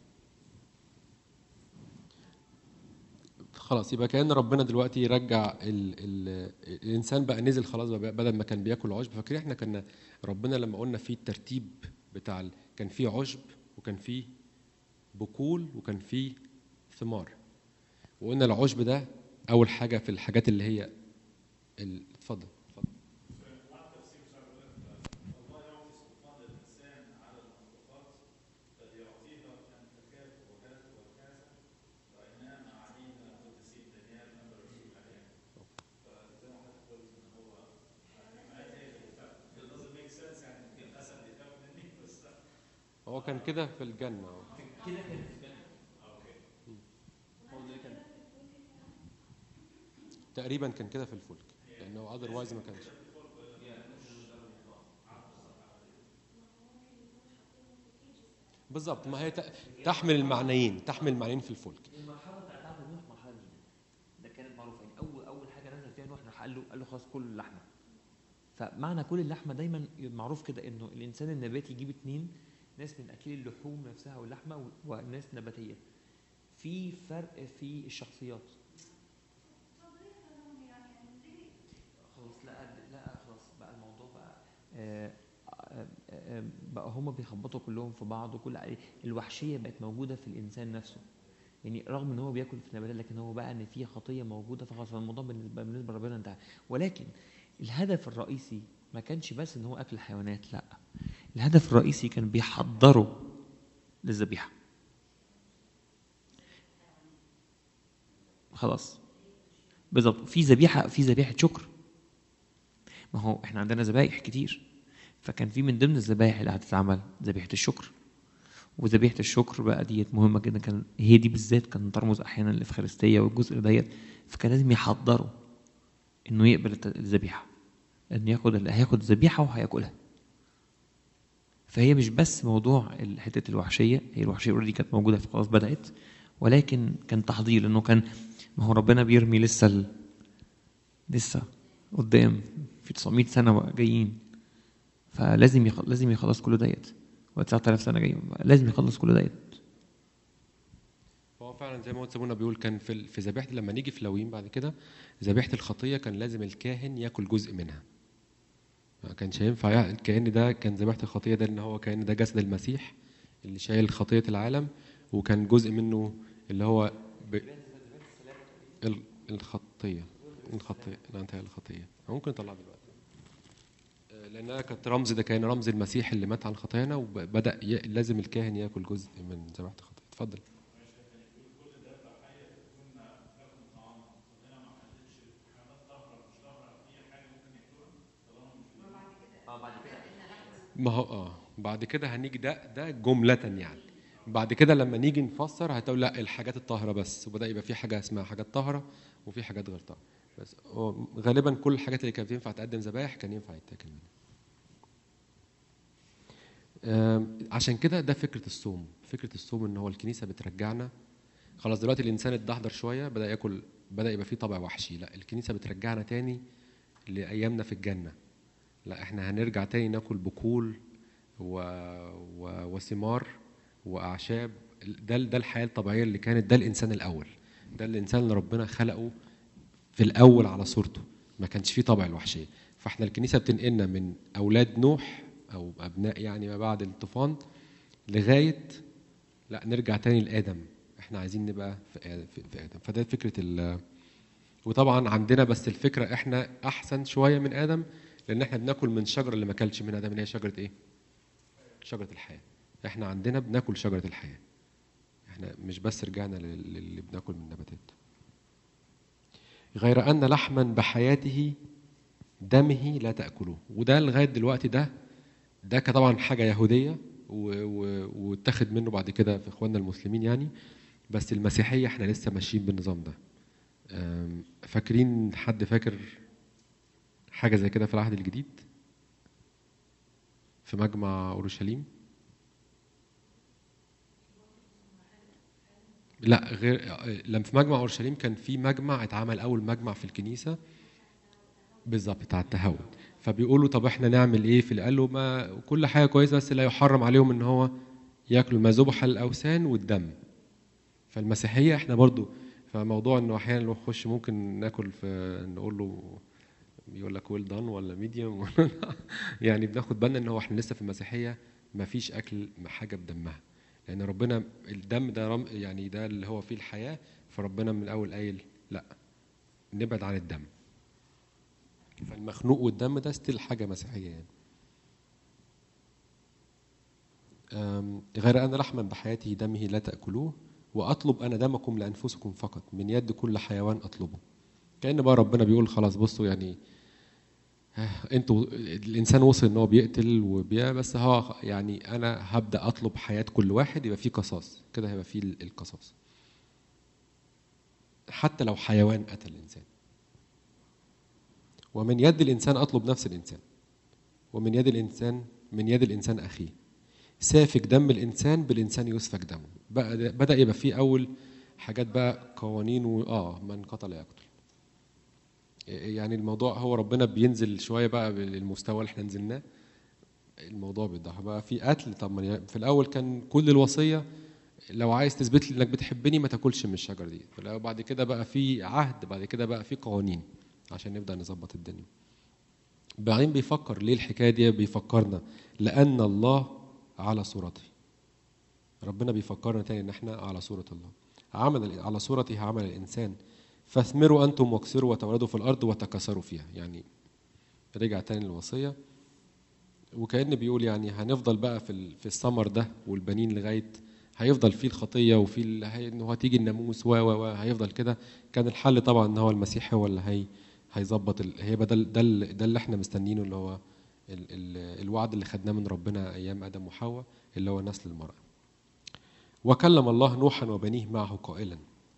خلاص يبقى كأن ربنا دلوقتي يرجع الإنسان بقى نزل خلاص، بدل ما كان بياكل عشب. فاكرين احنا كنا ربنا لما قلنا في الترتيب بتاع كان في عشب وكان في بقول وكان في ثمار، وقلنا العشب ده أول حاجة في الحاجات اللي هي اتفضل. هو كان كده في الجنة كده كان في الجنة. تقريبا كان كده في الفلك، لأنه otherwise ما كانش. بالظبط، ما هي تحمل المعنيين في الفلك. المرحله بتاعت عبد نوح مرحله جديده، ده كانت معروفه يعني. اول حاجه نزل فيها نوح راح قال له خلاص كل اللحمه. فمعنى كل اللحمه دايما معروف كده انه الانسان النباتي يجيب اتنين، ناس من اكل اللحوم نفسها واللحمه وناس نباتيه. في فرق في الشخصيات. خلاص لا خلاص بقى الموضوع بقى بقى هما بيخبطوا كلهم في بعض، وكل الوحشيه بقت موجوده في الانسان نفسه. يعني رغم ان هو بياكل في النباتات، لكن هو بقى ان في خطيه موجوده، فخلاص الموضوع بالنسبه لربنا انتهى. ولكن الهدف الرئيسي ما كانش بس ان هو اكل الحيوانات، لا، الهدف الرئيسي كان بيحضروا للذبيحه. خلاص بالظبط، في ذبيحه شكر. ما هو احنا عندنا ذبائح كتير، فكان في من ضمن الذبائح اللي هتتعمل ذبيحه الشكر. وذبيحه الشكر بقى ديت مهمه جدا، كان هي دي بالذات كان ترمز احيانا الافخارستيه والجزء ديت. فكان لازم يحضروا انه يقبل الذبيحه، ان هياخد الذبيحه وهياكلها. فهي مش بس موضوع حته الوحشيه، هي الوحشيه اوريدي كانت موجوده في خلاص بدات، ولكن كان تحضير، انه كان ما هو ربنا بيرمي لسه قدام، في 900 سنه جايين، فلازم لازم يخلص كل ديت، و 9000 سنه جايين لازم يخلص كل ديت. هو فعلا زي ما قلت سابونا بيقول كان في ذبيحه، لما نيجي في لاويين بعد كده ذبيحه الخطيه كان لازم الكاهن ياكل جزء منها، ما كانش ينفع كأن ده كان ذبيحه الخطيه ده ان هو كأن ده جسد المسيح اللي شايل خطيه العالم، وكان جزء منه اللي هو ب... الخطيه لا انتهى الخطيه ممكن نطلع دلوقتي، لانها كانت رمز، ده كان رمز المسيح اللي مات عن خطايانا، وبدا لازم الكاهن ياكل جزء من ذبيحه الخطيه. اتفضل. ما هو بعد كده هنيجي ده جملة يعني، بعد كده لما نيجي نفسر هتقول لا الحاجات الطاهرة بس، وبدأ يبقى في حاجة اسمها حاجات طاهرة وفي حاجات غير طاهرة، بس غالبا كل الحاجات اللي كانت ينفع تقدم ذبايح كان ينفع يتاكل منها. عشان كده ده فكرة الصوم، فكرة الصوم ان هو الكنيسة بترجعنا، خلاص دلوقتي الانسان اتدحضر شوية، بدأ ياكل، بدأ يبقى فيه طبع وحشي، لا الكنيسة بترجعنا تاني لأيامنا في الجنة، لا احنا هنرجع تاني ناكل بكول وثمار واعشاب، ده الحياه الطبيعيه اللي كانت، ده الانسان الاول، ده الانسان اللي ربنا خلقه في الاول على صورته، ما كانش فيه طبع الوحشيه. فاحنا الكنيسه بتنقلنا من اولاد نوح او ابناء يعني ما بعد الطوفان لغايه لا نرجع تاني لادم، احنا عايزين نبقى في ادم، فده فكره وطبعا عندنا بس الفكره احنا احسن شويه من ادم، لان احنا بناكل من الشجره اللي ما اكلش منها ادم، اللي هي شجره ايه؟ شجره الحياه. احنا عندنا بناكل شجره الحياه، احنا مش بس رجعنا للي بناكل من النباتات. غير ان لحما بحياته دمه لا تاكلوه، وده لغايه دلوقتي ده طبعا حاجه يهوديه واتخذ منه بعد كده في اخواننا المسلمين يعني، بس المسيحيه احنا لسه ماشيين بالنظام ده. فاكرين، حد فاكر حاجه زي كده في العهد الجديد في مجمع اورشليم؟ لا غير لما في مجمع اورشليم كان في مجمع اتعمل، اول مجمع في الكنيسه بالظبط بتاع التهود، فبيقولوا طب احنا نعمل ايه في قال له ما كل حاجه كويسه بس لا يحرم عليهم ان هو ياكلوا ما ذبح الاوثان والدم. فالمسيحيه احنا برضو فموضوع انه احيانا نخش ممكن ناكل في نقول له يقول لك ويل دان ولا ميديوم يعني بناخد بالنا ان هو احنا لسه في المسيحيه ما فيش اكل حاجه بدمها، لان ربنا الدم ده يعني ده اللي هو فيه الحياه، فربنا من الاول قايل لا نبعد عن الدم، فالمخنوق والدم ده ستيل حاجه مسيحيه يعني. غير ان لحما بحياته دمه لا تاكلوه، واطلب انا دمكم لانفسكم فقط، من يد كل حيوان اطلبه. كأن بقى ربنا بيقول خلاص بصوا يعني انتوا الانسان وصل ان هو بيقتل بس هو يعني انا هبدا اطلب حياه كل واحد، يبقى في قصاص كده، هيبقى في القصاص حتى لو حيوان قتل الانسان. ومن يد الانسان اطلب نفس الانسان، ومن يد الانسان من يد الانسان اخيه، سافك دم الانسان بالانسان يسفك دمه. بدا يبقى في اول حاجات بقى قوانين من قتل يقتل. يعني الموضوع هو ربنا بينزل شويه بقى للمستوى اللي احنا نزلناه، الموضوع بيضحك بقى في قتل. طب ما في الاول كان كل الوصيه لو عايز تثبت لي انك بتحبني ما تاكلش من الشجره دي، بعد كده بقى في عهد، بعد كده بقى في قوانين عشان نبدا نظبط الدنيا. بعدين بيفكر ليه الحكايه دي، بيفكرنا لان الله على صورته، ربنا بيفكرنا تاني ان احنا على صوره الله، عمل على صورته عمل الانسان، فاثمروا انتم واكثروا وتولدوا في الارض وتكاثروا فيها. يعني رجع تاني للوصيه، وكأن بيقول يعني هنفضل بقى في الثمر ده والبنين لغايه هيفضل فيه الخطيه وفي ان هو هتيجي الناموس هيفضل كده. كان الحل طبعا ان هو المسيح هو اللي هيظبط هيبقى ده اللي احنا مستنيينه، اللي هو الوعد اللي خدناه من ربنا ايام ادم وحواء، اللي هو نسل المرأة. وكلم الله نوحا وبنيه معه قائلا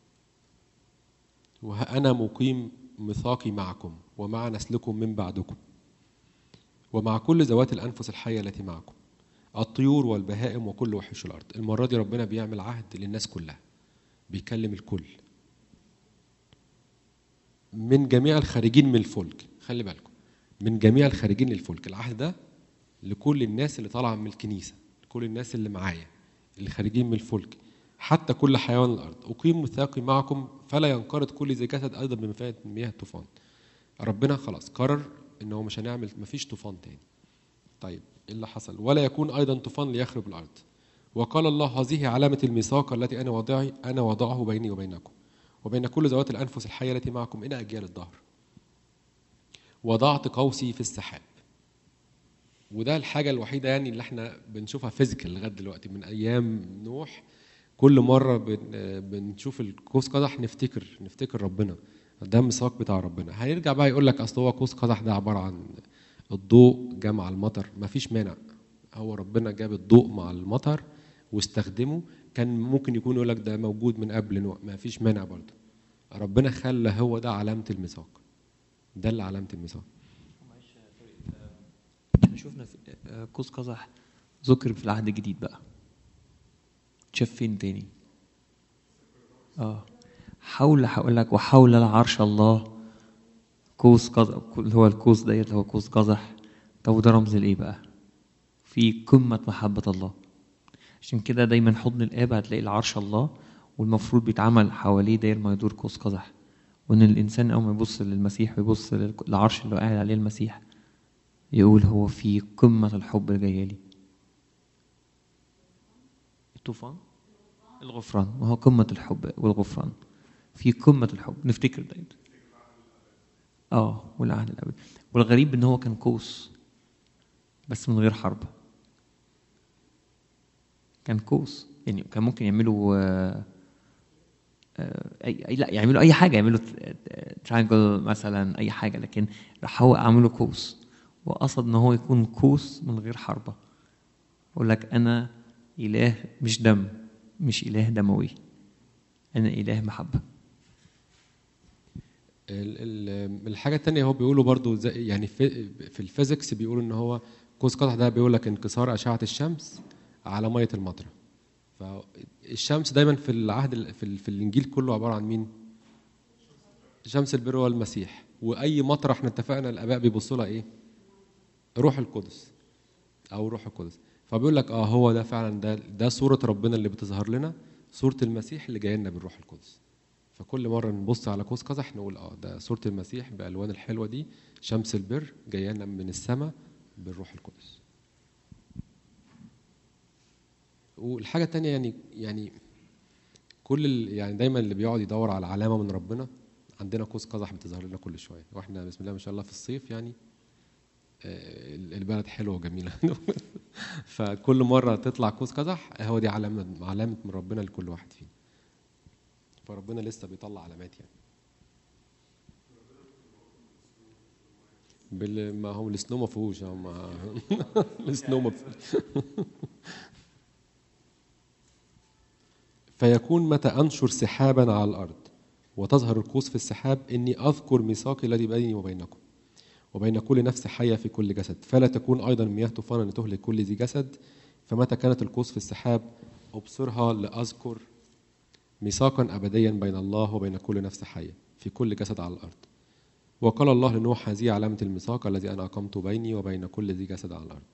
وأنا مقيم ميثاقي معكم ومع نسلكم من بعدكم ومع كل ذوات الأنفس الحية التي معكم، الطيور والبهائم وكل وحوش الأرض. المرة دي ربنا بيعمل عهد للناس كلها، بيكلم الكل من جميع الخارجين من الفلك. خلي بالكم، من جميع الخارجين للفلك. العهد ده لكل الناس اللي طالعه من الكنيسه، كل الناس اللي معايا اللي خارجين من الفلك، حتى كل حيوان الارض اقيم ميثاقي معكم فلا ينقرض كل ذي جسد ايضا بمياه الطوفان. ربنا خلاص قرر ان هو مش هنعمل، مفيش طوفان تاني. طيب ايه اللي حصل؟ ولا يكون ايضا طوفان ليخرب الارض. وقال الله هذه علامه الميثاق التي انا وضعه بيني وبينكم وبين كل ذوات الانفس الحيه التي معكم الى اجيال الدهر. وضعت قوسي في السحاب. وده الحاجه الوحيده يعني اللي احنا بنشوفها فيزيكال لغايه دلوقتي من ايام نوح. كل مره بنشوف القوس قزح نفتكر ربنا، ده الميثاق بتاع ربنا. هيرجع بقى يقول لك اصل هو قوس قزح ده عباره عن الضوء جه مع المطر، مفيش مانع. هو ربنا جاب الضوء مع المطر واستخدمه. كان ممكن يكون يقول لك ده موجود من قبل نوح، مفيش مانع برضه. ربنا خلى هو ده علامه الميثاق، ده اللي علامه الميثاق. احنا شفنا قوس قزح ذكر في العهد الجديد بقى، شاف فين تاني؟ هقول لك وحول العرش الله قوس قزح، اللي هو القوس ديت اللي هو قوس قزح. طب وده رمز لايه بقى؟ في قمة محبة الله. عشان كده دايما حضن الآب هتلاقي العرش الله، والمفروض بيتعمل حواليه داير ما يدور قوس قزح. وإن الإنسان أول ما يبص للمسيح ويبص للعرش اللي قاعد عليه المسيح يقول هو في قمة الحب اللي جاية لي. الطوفان، الغفران، وهو قمة الحب والغفران، في قمة الحب. نفتكر ده والعهد الأبدي. والغريب إن هو كان قوس بس من غير حرب. كان قوس يعني كان ممكن يعملوا لا يعملوا أي حاجة، يعملوا ترينجل مثلا أي حاجة، لكن راح هو عملوا قوس وقصد إن هو يكون قوس من غير حربة. يقول لك أنا إله مش دم، مش إله دموي، أنا إله محبة. الحاجة التانية هو بيقولوا برضو يعني في الفيزيكس بيقولوا إن هو قوس قزح ده بيقول لك انكسار أشعة الشمس على مية المطر. فالشمس دايما في العهد في الإنجيل كله عبارة عن مين؟ شمس البر والمسيح. وأي مطر احنا اتفقنا الآباء بيبصوا لها إيه؟ روح القدس أو روح القدس. فبيقول لك هو ده فعلا ده صورة ربنا اللي بتظهر لنا، صورة المسيح اللي جاي لنا بالروح القدس. فكل مرة نبص على قوس قزح نقول ده صورة المسيح بألوان الحلوة دي، شمس البر جاية لنا من السماء بالروح القدس. والحاجة التانية يعني يعني دايما اللي بيقعد يدور على علامة من ربنا، عندنا قوس قزح بتظهر لنا كل شوية. واحنا بسم الله ما شاء الله في الصيف يعني البلد حلوة وجميلة فكل مرة تطلع قوس قزح هو دي علامة من ربنا لكل واحد فينا. فربنا لسه بيطلع علامات يعني. ما هو السنو ما فيهوش السنو ما فيكون متى أنشر سحابا على الأرض وتظهر القوس في السحاب إني أذكر ميثاقي الذي بيني وبينكم وبين كل نفس حية في كل جسد، فلا تكون أيضا مياه طوفانا لتهلك كل ذي جسد. فمتى كانت القوس في السحاب أبصرها لأذكر ميثاقا أبديا بين الله وبين كل نفس حية في كل جسد على الأرض. وقال الله لنوح هذه علامة الميثاق الذي أنا أقمت بيني وبين كل ذي جسد على الأرض.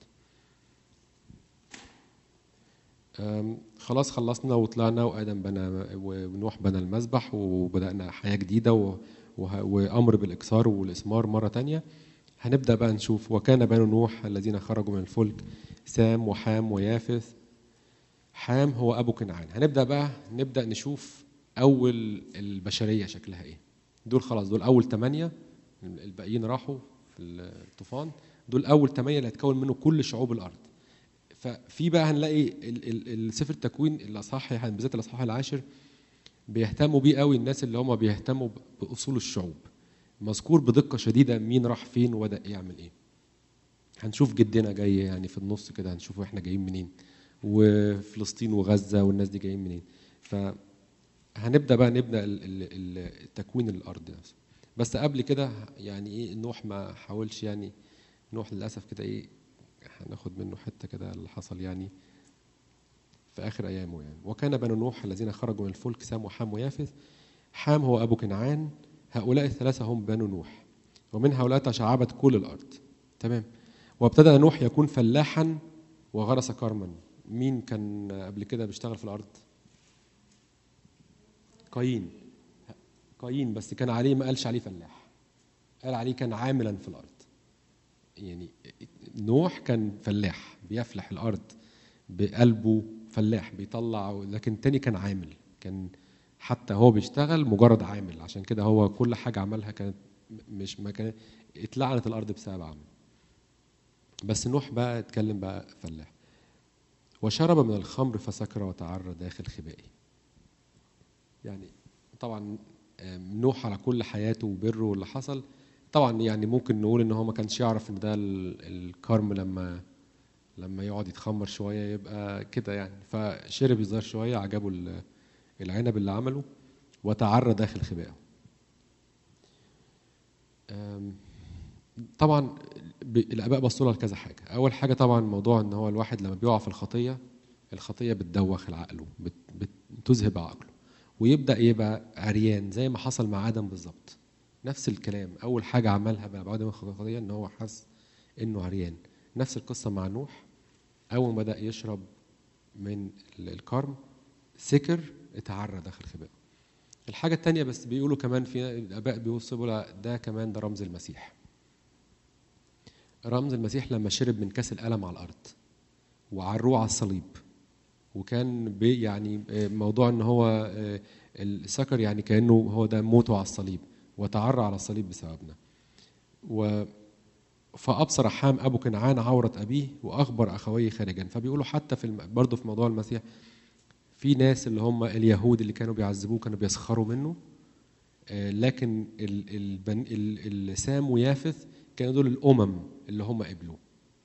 خلاص خلصنا وطلعنا وآدم بنى ونوح بنى المذبح وبدأنا حياة جديدة وأمر بالإكثار والإثمار مرة تانية. هنبدأ بقى نشوف وكان بنو نوح الذين خرجوا من الفلك سام وحام ويافث. حام هو أبو كنعان. نبدأ نشوف أول البشرية شكلها إيه. دول خلاص دول أول 8، الباقيين راحوا في الطوفان. دول أول 8 اللي هتكون منه كل شعوب الأرض. ففي بقى هنلاقي السفر التكوين الأصحاح بالذات الأصحاح العاشر بيهتموا بيه قوي. الناس اللي هم بيهتموا بأصول الشعوب مذكور بدقة شديدة مين راح فين وبدأ يعمل إيه. هنشوف جدنا جاي يعني في النص كده، هنشوف إحنا جايين منين، وفلسطين وغزة والناس دي جايين منين. فهنبدأ بقى التكوين الأرض نفسه. بس قبل كده يعني إيه نوح ما حاولش يعني. نوح للأسف كده إيه هناخد منه حتة كده اللي حصل يعني في آخر أيامه يعني. وكان بنو نوح الذين خرجوا من الفلك سام وحام ويافث. حام هو أبو كنعان. هؤلاء الثلاثة هم بنو نوح. ومن هؤلاء تشعبت كل الارض. تمام. وابتدأ نوح يكون فلاحا وغرس كرما. مين كان قبل كده بيشتغل في الارض؟ قايين، بس كان عليه، ما قالش عليه فلاح، قال عليه كان عاملا في الارض. يعني نوح كان فلاح بيفلح الارض بقلبه، فلاح بيطلع، لكن تاني كان عامل، كان حتى هو بيشتغل مجرد عامل. عشان كده هو كل حاجه عملها كانت مش ما كانت، اتلعنت الارض بسبب عمل. بس نوح بقى اتكلم بقى فلاح. وشرب من الخمر فسكر وتعرى داخل خبائه. يعني طبعا نوح على كل حياته وبره واللي حصل، طبعا يعني ممكن نقول ان هو ما كانش يعرف ان ده الكرم لما يقعد يتخمر شويه يبقى كده يعني. فشرب يظهر شويه، عجبه العنب اللي عمله وتعرى داخل خبائه. طبعا الاباء بصوا لها لكذا حاجه. اول حاجه طبعا موضوع ان هو الواحد لما بيقع في الخطيه بتدوخ عقله، بتذهب عقله، ويبدا يبقى عريان زي ما حصل مع ادم بالظبط. نفس الكلام، اول حاجه عملها بعد ما الخطيه ان هو حس انه عريان. نفس القصه مع نوح، اول ما بدا يشرب من الكرم سكر، اتعرى داخل خبائه. الحاجه الثانيه بس بيقولوا كمان، في الاباء بيوصفوا ده كمان ده رمز المسيح. رمز المسيح لما شرب من كاس الالم على الارض وعروه على الصليب، وكان يعني موضوع ان هو السكر يعني كانه هو ده موته على الصليب، وتعرى على الصليب بسببنا. فابصر حام ابو كنعان عوره ابيه واخبر اخويه خارجا. فبيقولوا حتى برضه في موضوع المسيح، في ناس اللي هم اليهود اللي كانوا بيعذبوه كانوا بيسخروا منه، لكن سام ويافث كانوا دول الامم اللي هم قبلوه.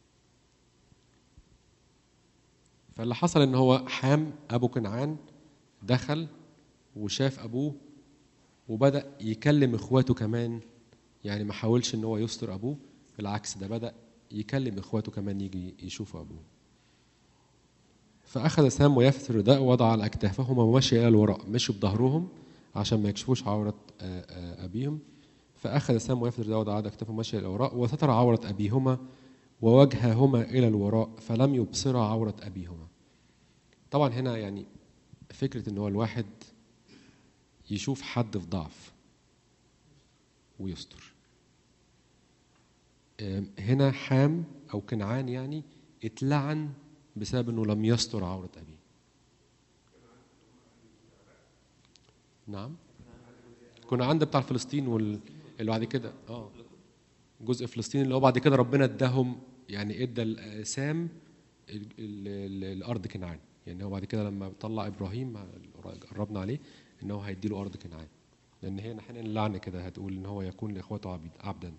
فاللي حصل ان هو حام ابو كنعان دخل وشاف ابوه وبدا يكلم اخواته كمان. يعني ما حاولش ان هو يستر ابوه، بالعكس ده بدا يكلم اخواته كمان يجي يشوفوا ابوه. فاخذ سام ويافث الرداء ووضع على اكتافهما ومشي الى الوراء. مشوا بظهرهم عشان ما يكشفوش عوره ابيهم. فاخذ سام ويافث الرداء ووضع على اكتافهما ومشي الى الوراء وستر عوره ابيهما ووجههما الى الوراء فلم يبصرا عوره ابيهما. طبعا هنا يعني فكره ان هو الواحد يشوف حد في ضعف ويستر. هنا حام او كنعان يعني اتلعن بسبب انه لم يستر عوره ابيه. نعم، كنا عند بتاع فلسطين اللي بعد كده جزء فلسطين اللي هو بعد كده ربنا اداهم، يعني ادى سام الارض كنعان. يعني هو بعد كده لما طلع ابراهيم قربنا عليه ان هو هيدي له ارض كنعان، لان هي احيانا اللعنه كده هتقول ان هو يكون لاخواته عبدا.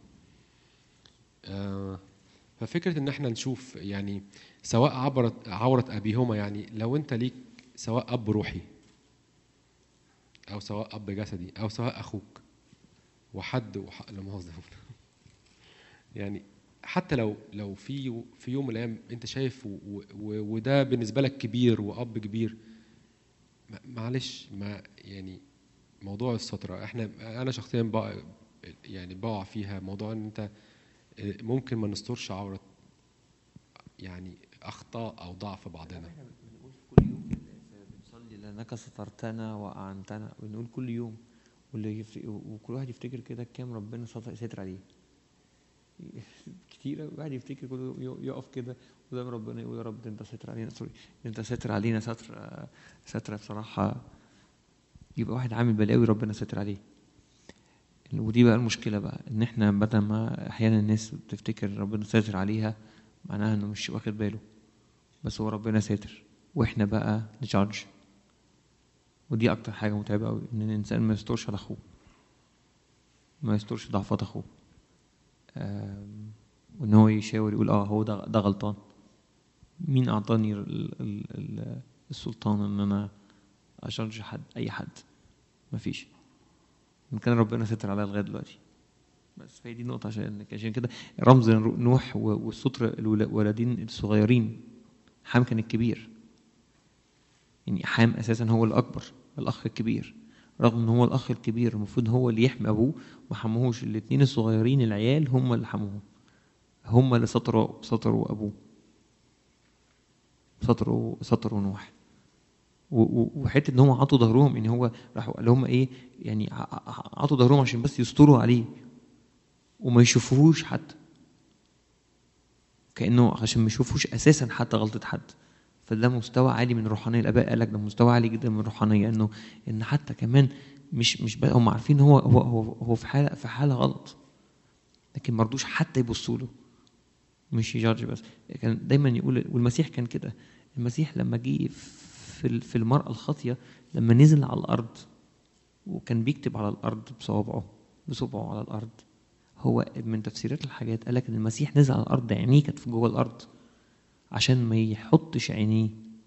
ففكره ان احنا نشوف يعني سواء عوره ابيهما، يعني لو انت ليك سواء اب روحي او سواء اب جسدي او سواء اخوك وحد لا مؤاخذة يعني حتى لو في يوم من الايام انت شايف وده بالنسبه لك كبير واب كبير، معلش ما يعني موضوع السترة انا شخصيا بقع فيها موضوع ان انت ممكن ما نسترش عورة يعني اخطاء او ضعف بعضنا. احنا بنقول كل يوم بنصلي لانك سترتنا واعنتنا، بنقول كل يوم وكل واحد يفتكر كده كام ربنا ستر عليه. كتير واحد يفتكر كل يقف كده قدام ربنا يقول يا رب انت ستر علينا، انت ستر علينا ستر بصراحه. يبقى واحد عامل بلاوي ربنا ستر عليه. ودي بقى المشكله بقى، ان احنا بدل ما احيانا الناس بتفتكر ربنا ساتر عليها معناها انه مش واخد باله، بس هو ربنا ساتر واحنا بقى نجادج. ودي اكتر حاجه متعبه قوي، ان الانسان ما يسترش على اخوه، ما يسترش ضعفات اخوه، وان هو يشاور يقول هو ده غلطان. مين اعطاني السلطان ان انا اشرج اي حد؟ مفيش. ان كان ربنا ستر عليا لغايه دلوقتي. بس فهي دي النقطه، عشان كده رمز نوح والستر الولدين الصغيرين. حام كان الكبير، يعني حام اساسا هو الاكبر، الاخ الكبير. رغم ان هو الاخ الكبير المفروض هو اللي يحمي ابوه، ما حموهوش. الاثنين الصغيرين العيال هم اللي حموه، هم اللي سطروا ابوه، سطروا نوح. وحته ان هم عطوا ظهرهم، ان هو راحوا قال لهم ايه يعني، عطوا ظهرهم عشان بس يستروا عليه وما يشوفوهوش حتى، كانه عشان ما يشوفوش اساسا حتى غلطه حد. فده مستوى عالي من الروحانيه. الاباء قال لك ده مستوى عالي جدا من الروحانيه، انه ان حتى كمان مش بقى هم عارفين هو في حاله غلط، لكن ما رضوش حتى يبصوا له، مش يجادج بس. كان دايما يقول، والمسيح كان كده. المسيح لما جه في المرأة الخاطية، لما نزل على الأرض وكان بيكتب على الأرض بصبعه على الأرض، هو من تفسيرات الحاجات قال لك ان المسيح نزل على الأرض، عينيه كانت في جوه الأرض عشان ما يحطش عينيه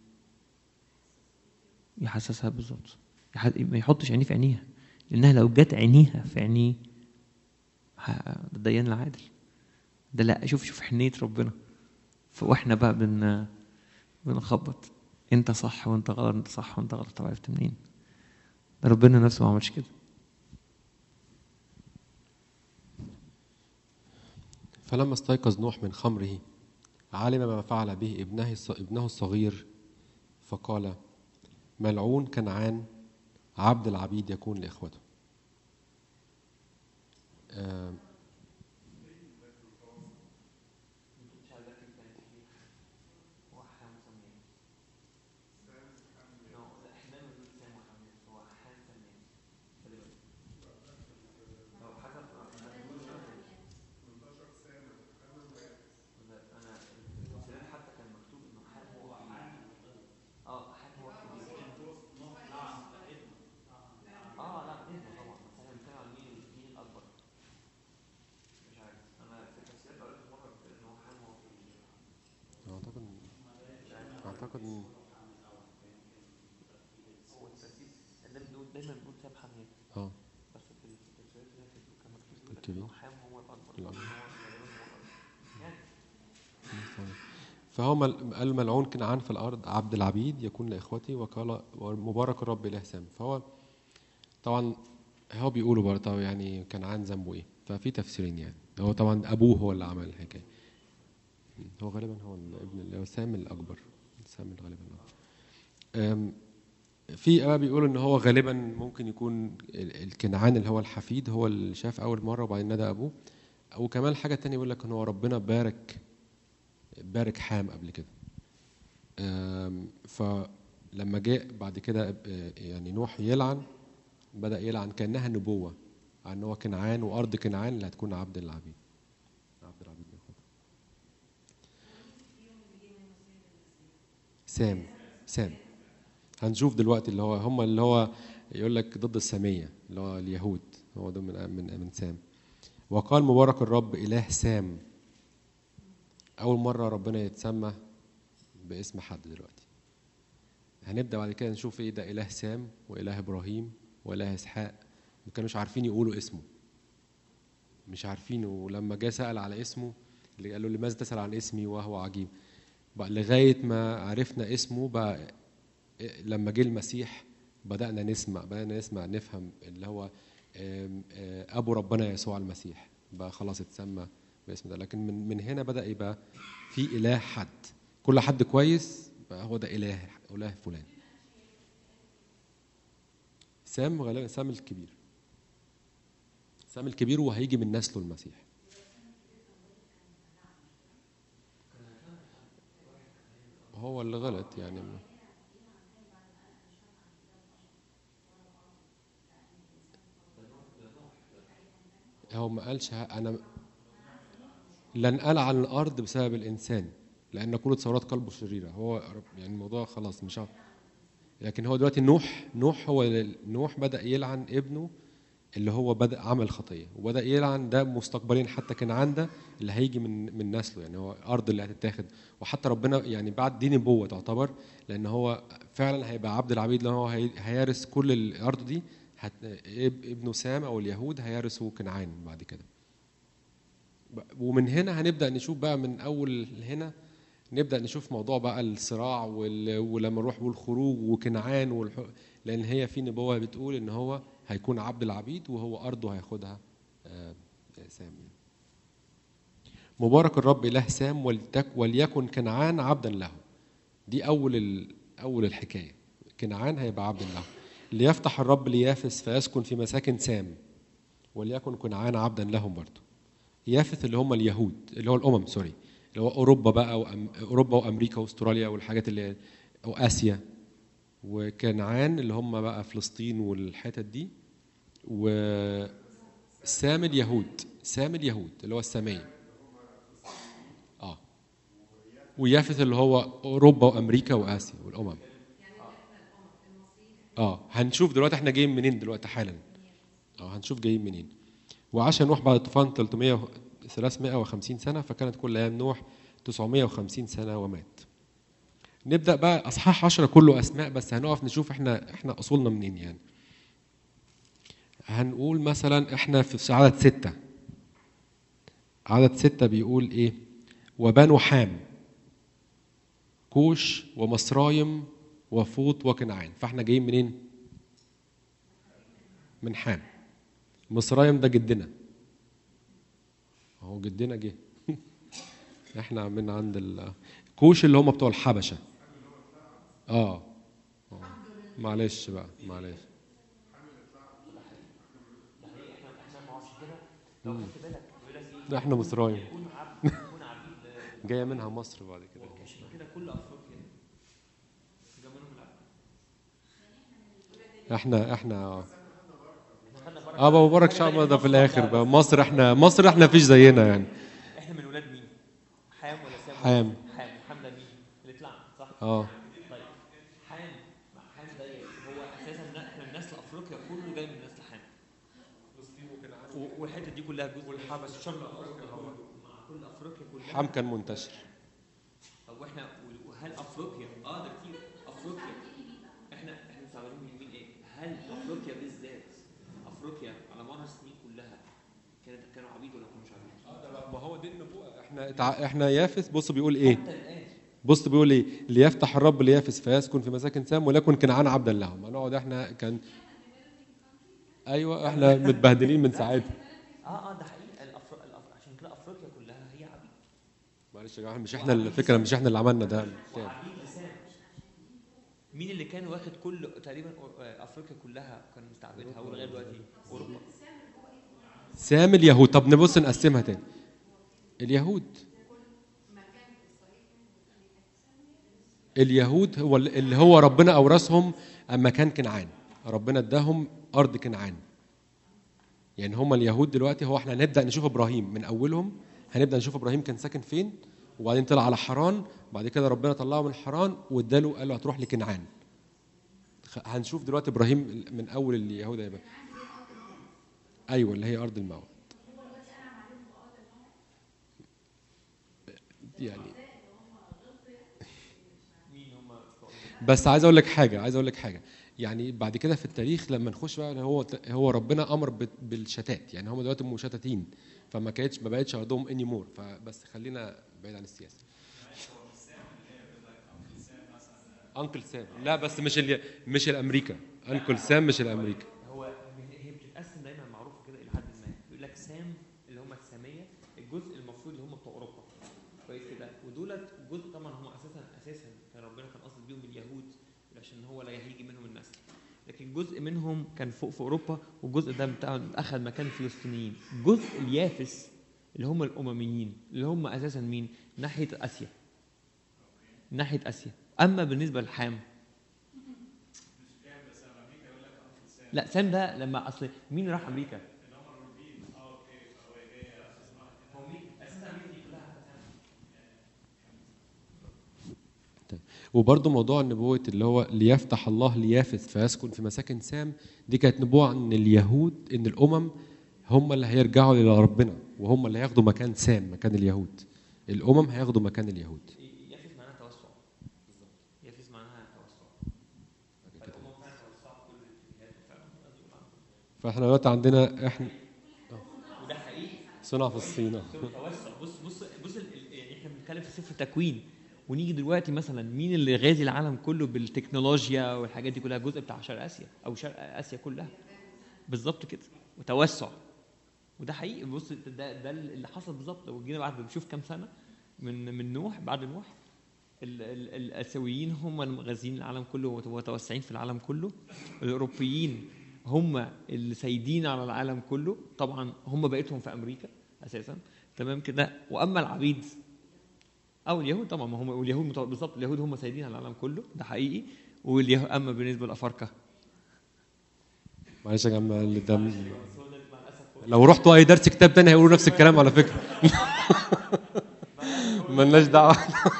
يحسسها بالظبط، ما يحطش عينيه في عينيها، لأنها لو جت عينيها في عينيه ده الديان العادل ده. لا، شوف حنية ربنا. فاحنا بقى بنخبط، انت صح وانت غلط، انت صح وانت غلط. طب عرفت منين؟ ده ربنا نفسه ما عملش كده. فلما استيقظ نوح من خمره علم ما فعل به ابنه الصغير، فقال ملعون كنعان عبد العبيد يكون لإخوته. اعتقد دايما بنقول سام حميد، بس في التفسيرات اللي كان مكتوب انه حام هو الاكبر. فهو قال ملعون كنعان في الارض عبد العبيد يكون لاخوتي، وقال مبارك الرب اله سام. فهو طبعا هو بيقولوا برضه يعني كنعان ذنبه ايه؟ ففي تفسيرين يعني. هو طبعا ابوه هو اللي عمل الحكايه، هو غالبا هو الابن اللي هو سام الاكبر، سام غالبا الأكبر. في اباء بيقولوا ان هو غالبا ممكن يكون الكنعان اللي هو الحفيد هو اللي شاف اول مره وبعدين ندى ابوه. وكمان الحاجه الثانيه يقول لك ان هو ربنا بارك حام قبل كده. فلما جاء بعد كده يعني نوح يلعن، بدأ يلعن كأنها نبوة عن هو كنعان وأرض كنعان اللي هتكون عبد العبيد. سام هنشوف دلوقتي اللي هو هم اللي هو يقول لك ضد السامية اللي هو اليهود، هو ده من سام. وقال مبارك الرب إله سام. أول مرة ربنا يتسمى باسم حد دلوقتي. هنبدأ بعد كده نشوف ايه ده إله سام وإله إبراهيم وإله إسحاق. ما كانوش عارفين يقولوا اسمه، مش عارفين. ولما جاء سأل على اسمه اللي قال له لماذا تسأل عن اسمي وهو عجيب، بقى لغاية ما عرفنا اسمه. بقى لما جه المسيح بدأنا نسمع نفهم اللي هو أبو ربنا يسوع المسيح، بقى خلاص اتسمى باسم ده. لكن من هنا بدأ يبقى في إله حد، كل حد كويس بقى هو ده إله فلان. سام غالبا سام الكبير وهيجي من نسله المسيح. هو اللي غلط يعني. هو ما قالش انا لن ألعن الارض بسبب الانسان لان كل ثورات قلبه شريره. هو يعني الموضوع خلاص مش عارف. لكن هو دلوقتي نوح بدأ يلعن ابنه اللي هو بدأ عمل خطيه، وبدأ يلعن ده مستقبلين حتى كنعان ده اللي هيجي من نسله، يعني هو ارض اللي هتتاخد. وحتى ربنا يعني بعد دي نبوه تعتبر، لان هو فعلا هيبقى عبد العبيد، لان هو هيرث كل الارض دي. ابنه سام او اليهود هيرثوا كنعان بعد كده. ومن هنا هنبدأ نشوف بقى من اول هنا نبدأ نشوف موضوع بقى الصراع ولما نروح والخروج وكنعان لان هي في نبوه بتقول ان هو هيكون عبد العبيد وهو ارضه هياخدها سام. مبارك الرب اله سام وليكن كنعان عبدا له. دي اول الحكايه. كنعان هيبقى عبد له. ليفتح الرب ليافث فيسكن في مساكن سام وليكن كنعان عبدا لهم برضه. يافث اللي هم اليهود، اللي هو الامم، سوري، اللي هو اوروبا بقى، اوروبا وامريكا واستراليا والحاجات اللي واسيا. وكنعان اللي هم بقى فلسطين والحتت دي. وسام اليهود، سام اليهود اللي هو الساميه. ويافث اللي هو اوروبا وامريكا واسيا والامم. هنشوف دلوقتي احنا جايين منين دلوقتي حالا. هنشوف جايين منين. وعاش نوح بعد الطوفان 350 سنه، فكانت كل ايام نوح 950 سنه ومات. نبدا بقى اصحاح 10 كله اسماء، بس هنقف نشوف احنا اصولنا منين يعني. هنقول مثلا احنا في عدد 6. عدد 6 بيقول ايه؟ وبنو حام كوش ومصرايم وفوط وكنعان. فاحنا جايين منين؟ من حام. مصرايم ده جدنا، اهو جدنا جه. احنا من عند كوش اللي هم بتوع الحبشه. معلش بقى، معلش. ده احنا مصرايم. جايه منها مصر بعد كده. كده كل افريقيا احنا ابو مبارك شعب ده في الاخر بقى. مصر احنا فيش زينا يعني. احنا من ولاد مين؟ حام ولا سام؟ حام. حام ده مين؟ اللي اتلعن صح؟ طيب حام ده هو اساسا احنا من نسل افريقيا كله جاي من نسل حام. والحته دي كلها جزء والحبش شرق افريقيا هو مع كل افريقيا كلها. حام كان منتشر. طب واحنا وهل افريقيا ده كتير افريقيا احنا مستعملين من مين ايه؟ هل افريقيا بالذات افريقيا على مر السنين كلها كانوا عبيد ولا كانوا مش عبيد؟ ما هو دي النبوءه. احنا يافث. بص بيقول ايه؟ بص بيقول ايه؟ ليفتح الرب ليافث فيسكن في مساكن سام وليكن كنعان عبدا لهم. هنقعد احنا كان ايوه احنا متبهدلين من ساعتها. ده حقيقي. عشان كده افريقيا كلها هي عبيد. معلش يا جماعه، مش احنا الفكره، مش احنا اللي عملنا ده. عبيد لسان. مين اللي كان واخد كل تقريبا افريقيا كلها كان مستعبدها ولغايه دلوقتي؟ اوروبا. سام اليهود. طب نبص نقسمها تاني. اليهود هو اللي هو ربنا اورثهم اما كان كنعان. ربنا اداهم ارض كنعان. يعني هم اليهود دلوقتي. هو احنا هنبدا نشوف ابراهيم من اولهم. هنبدا نشوف ابراهيم كان ساكن فين، وبعدين طلع على حران، وبعد كده ربنا طلعه من حران واداله، قال له هتروح لكنعان. هنشوف دلوقتي ابراهيم من اول اليهود يبقى. ايوه اللي هي ارض الموعد يعني. بس عايز اقول لك حاجه يعني. بعد كده في التاريخ لما نخش بقى، هو ربنا امر بالشتات. يعني هم دلوقتي مشتتين، فما بقتش ارضهم اني مور. فبس خلينا بعيد عن السياسه. انكل سام لا، بس مش الامريكا. انكل سام مش الامريكا. هي بتتقسم دايما معروفه كده الى حد ما. يقول لك سام اللي هم الساميه، الجزء المفروض اللي هم بتوع اوروبا كويس كده، ودولت جزء طبعا هم اساسا كان ربنا كان قاصد بيهم اليهود عشان هو لا هيجي منهم النسل، لكن جزء منهم كان فوق في اوروبا، والجزء ده بتاع اخذ مكان الفلسطينيين. جزء اليافس اللي هم الامميين اللي هم اساسا مين؟ ناحيه اسيا. اما بالنسبه للحام، لا سام ده لما اصل مين راح امريكا؟ وبرضه موضوع النبوة اللي هو ليفتح الله ليافث فيسكن في مساكن سام، دي كانت نبوة عن اليهود، ان الامم هم اللي هيرجعوا الى ربنا، وهم اللي هياخدوا مكان سام، مكان اليهود. الامم هياخدوا مكان اليهود. يافث معناها توسع. بالظبط، يافث معناها توسع. فالامم فعلا توسعوا كل الاتجاهات فعلا. فاحنا دلوقتي عندنا احنا وده حقيقي صنع في الصين. توسع. بص يعني احنا بنتكلم في سفر التكوين، ونيجي دلوقتي مثلا مين اللي غازي العالم كله بالتكنولوجيا والحاجات دي كلها؟ جزء بتاع شرق اسيا او شرق اسيا كلها بالظبط كده، وتوسع. وده حقيقي. بص ده اللي حصل بالظبط. لو جينا بعد بنشوف كام سنه من نوح، بعد نوح الاسيويين هم غازين العالم كله ومتوسعين في العالم كله. الاوروبيين هم اللي سايدين على العالم كله، طبعا هم بقيتهم في امريكا اساسا، تمام كده. واما العبيد او اليهود طبعا، ما هم واليهود بالظبط، اليهود هم سايدين على العالم كله، ده حقيقي. اما بالنسبه للافارقه، معلش يا جماعه اللي ده لو رحتوا اي درس كتاب تاني هيقولوا نفس الكلام على فكره. مالناش دعوه.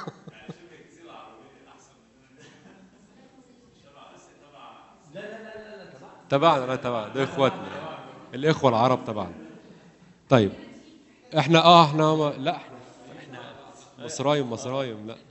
تبعنا، لا تبعنا، ده اخواتنا الاخوه العرب تبعنا. طيب احنا لا احنا مصرايم لا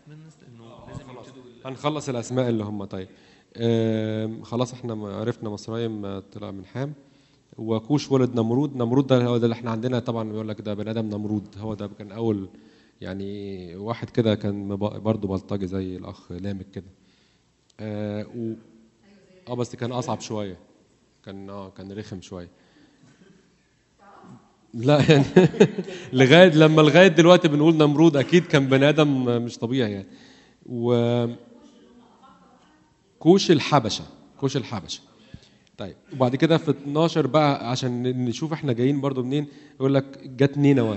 هنخلص الاسماء اللي هم. طيب خلاص احنا عرفنا مصرايم طلع من حام، وكوش ولد نمرود ده هو ده اللي احنا عندنا طبعا بيقول لك ده بني ادم نمرود، هو ده كان اول يعني واحد كده كان برضه بلطجي زي الاخ لامك كده. بس كان اصعب شويه، كان رخم شويه. لا يعني لغايه دلوقتي بنقول نمرود، اكيد كان بني ادم مش طبيعي يعني. وكوش الحبشه. طيب وبعد كده في 12 بقى عشان نشوف احنا جايين برضو منين، يقول لك جت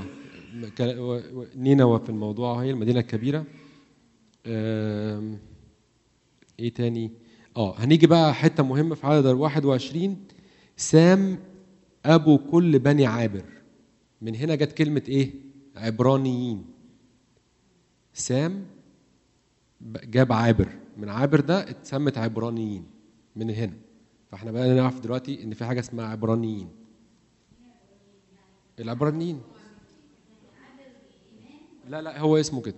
نينوى في الموضوع، هي المدينه الكبيره. ايه تاني؟ هنيجي بقى حته مهمه في عدد 21، سام ابو كل بني عابر. من هنا جت كلمه ايه؟ عبرانيين. سام جاب عابر، من عابر ده اتسمت عبرانيين من هنا. فاحنا بقى نعرف دلوقتي ان في حاجه اسمها عبرانيين. العبرانيين لا هو اسمه كده،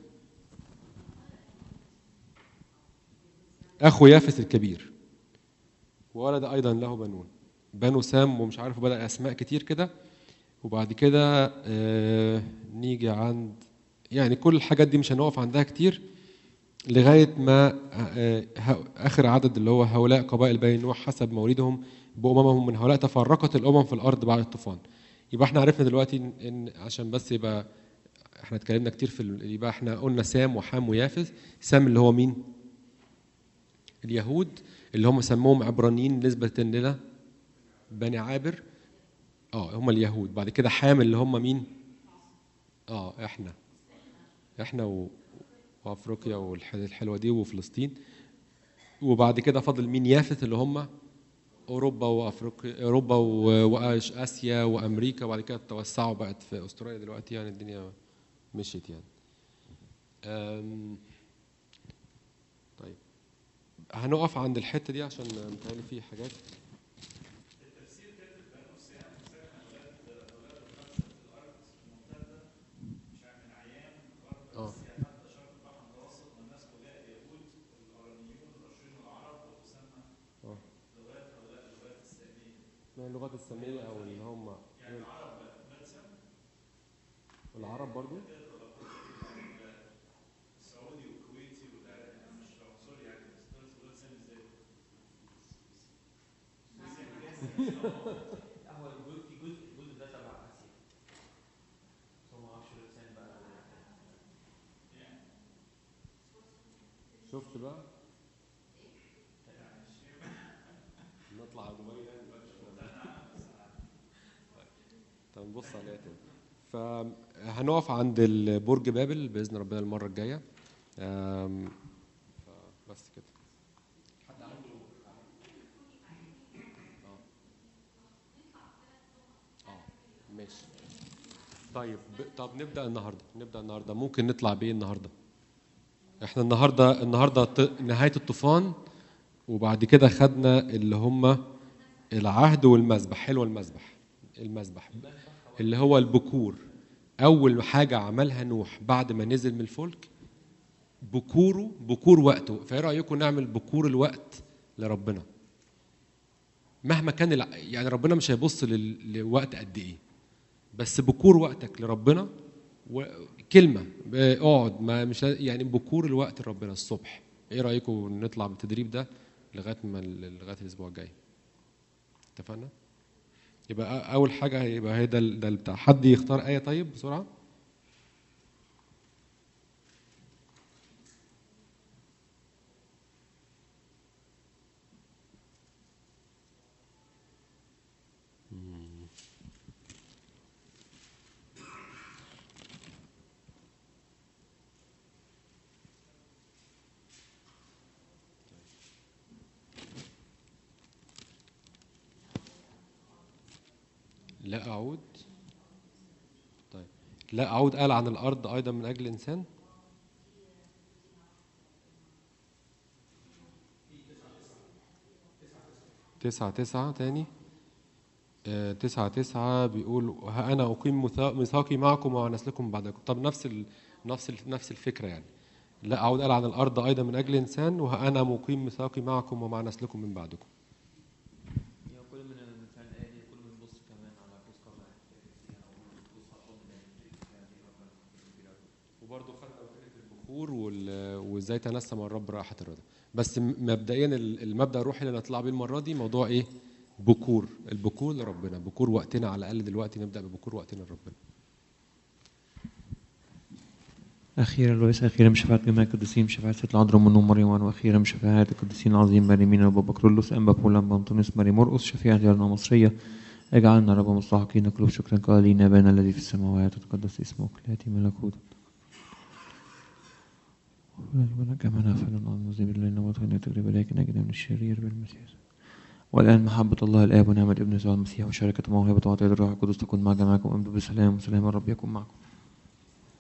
اخو يافث الكبير، وولد ايضا له بنو سام ومش عارف، بدأ اسماء كتير كده. وبعد كده نيجي عند يعني كل الحاجات دي مش هنقف عندها كتير لغايه ما اخر عدد اللي هو هؤلاء قبائل بني نوح حسب مواليدهم باممهم، من هؤلاء تفرقت الامم في الارض بعد الطوفان. يبقى احنا عرفنا دلوقتي ان عشان بس يبقى احنا اتكلمنا كتير يبقى احنا قلنا سام وحام ويافث. سام اللي هو مين؟ اليهود اللي هم سموهم عبرانيين نسبة لنا بني عابر، هم اليهود. بعد كده حام اللي هم مين؟ احنا وافريقيا والحلوة دي وفلسطين. وبعد كده فضل مين؟ يافث اللي هم اوروبا وافريقيا، اوروبا واسيا وامريكا. وبعد كده توسعوا بقت في استراليا دلوقتي، يعني الدنيا مشيت يعني. طيب هنقف عند الحته دي عشان متهيألي في حاجات. التفسير كاتب بنو سام سكن اولاد الخمسه في الارض الممتده مش من عيام غرب اسيا حتى شرق البحر المتوسط، والناس هؤلاء اليهود الارانيون الاشوريون العرب، وتسمى لغات هؤلاء اللغات الساميه. ما اللغات الساميه او اللي هم يعني العرب ولاد سام، العرب برضو السعودي والكويتي والعراقي. انا مش عنصري يعني، بس دول ولاد سام ازاي؟ هو الجزء ده تبع اسيا، بس هو ما اعرفش لسان بقى. شفت بقى؟ نطلع دبي طب نبص عليها تاني. فهنقف عند برج بابل باذن ربنا المره الجايه. بس كده. حد عنده ماشي. طيب طب نبدا النهارده ممكن نطلع بايه النهارده؟ احنا النهارده نهايه الطوفان، وبعد كده خدنا اللي هم العهد والمذبح. حلو. المذبح اللي هو البكور. اول حاجه عملها نوح بعد ما نزل من الفلك بكور وقته. فايه رايكم نعمل بكور الوقت لربنا؟ مهما كان يعني ربنا مش هيبص لوقت قد ايه، بس بكور وقتك لربنا وكلمه اقعد، ما مش يعني بكور الوقت لربنا الصبح. ايه رايكم نطلع بالتدريب ده لغايه الاسبوع الجاي؟ اتفقنا؟ يبقى اول حاجه هيبقى هي ده بتاع حد يختار ايه طيب بسرعه. لا اعود. طيب لا اعود قال عن الارض ايضا من اجل الانسان. 9:9 تاني. 9:9 بيقول ها أنا أقيم ميثاقي معكم ومع نسلكم بعدكم. طب نفس الفكرة يعني. لا أعود قال عن الأرض أيضا من أجل إنسان، وها أنا مقيم ميثاقي معكم ومع نسلكم من بعدكم. كل من الإنسان آدي كل من بص كمان على وبرضه خدنا البخور وازاي تنسم الرب رائحة الرضا. بس مبدئيا المبدأ الروحي اللي نطلع بيه المرة دي موضوع إيه؟ بكور. البكور لربنا، بكور وقتنا على الأقل دلوقتي نبدأ ببكور وقتنا لربنا. أخيرا وليس أخيرا بشفاعة جميع القديسين، بشفاعة سيد العذراء أم مريم، وأخيرا بشفاعة القديسين العظيم مريمين وبابا كرولوس أنبا بولا أنبا أنطونيوس ماري مرقس شفيع ديارنا المصرية. اجعلنا رب مستحقين قلوب شكرا قائلين أبانا الذي في السماوات تقدس اسمك ليأتي ملكوتك ولنا كما نفعل المذنب لنا وادخلنا تجربة لكن نجنا من الشرير بالمسيح. والآن محبة الله الآب ونعمة ابن يسوع المسيح وشركة موهبة وعطية الروح القدس تكون مع جميعكم. امضوا بسلام وسلام الرب يكون معكم.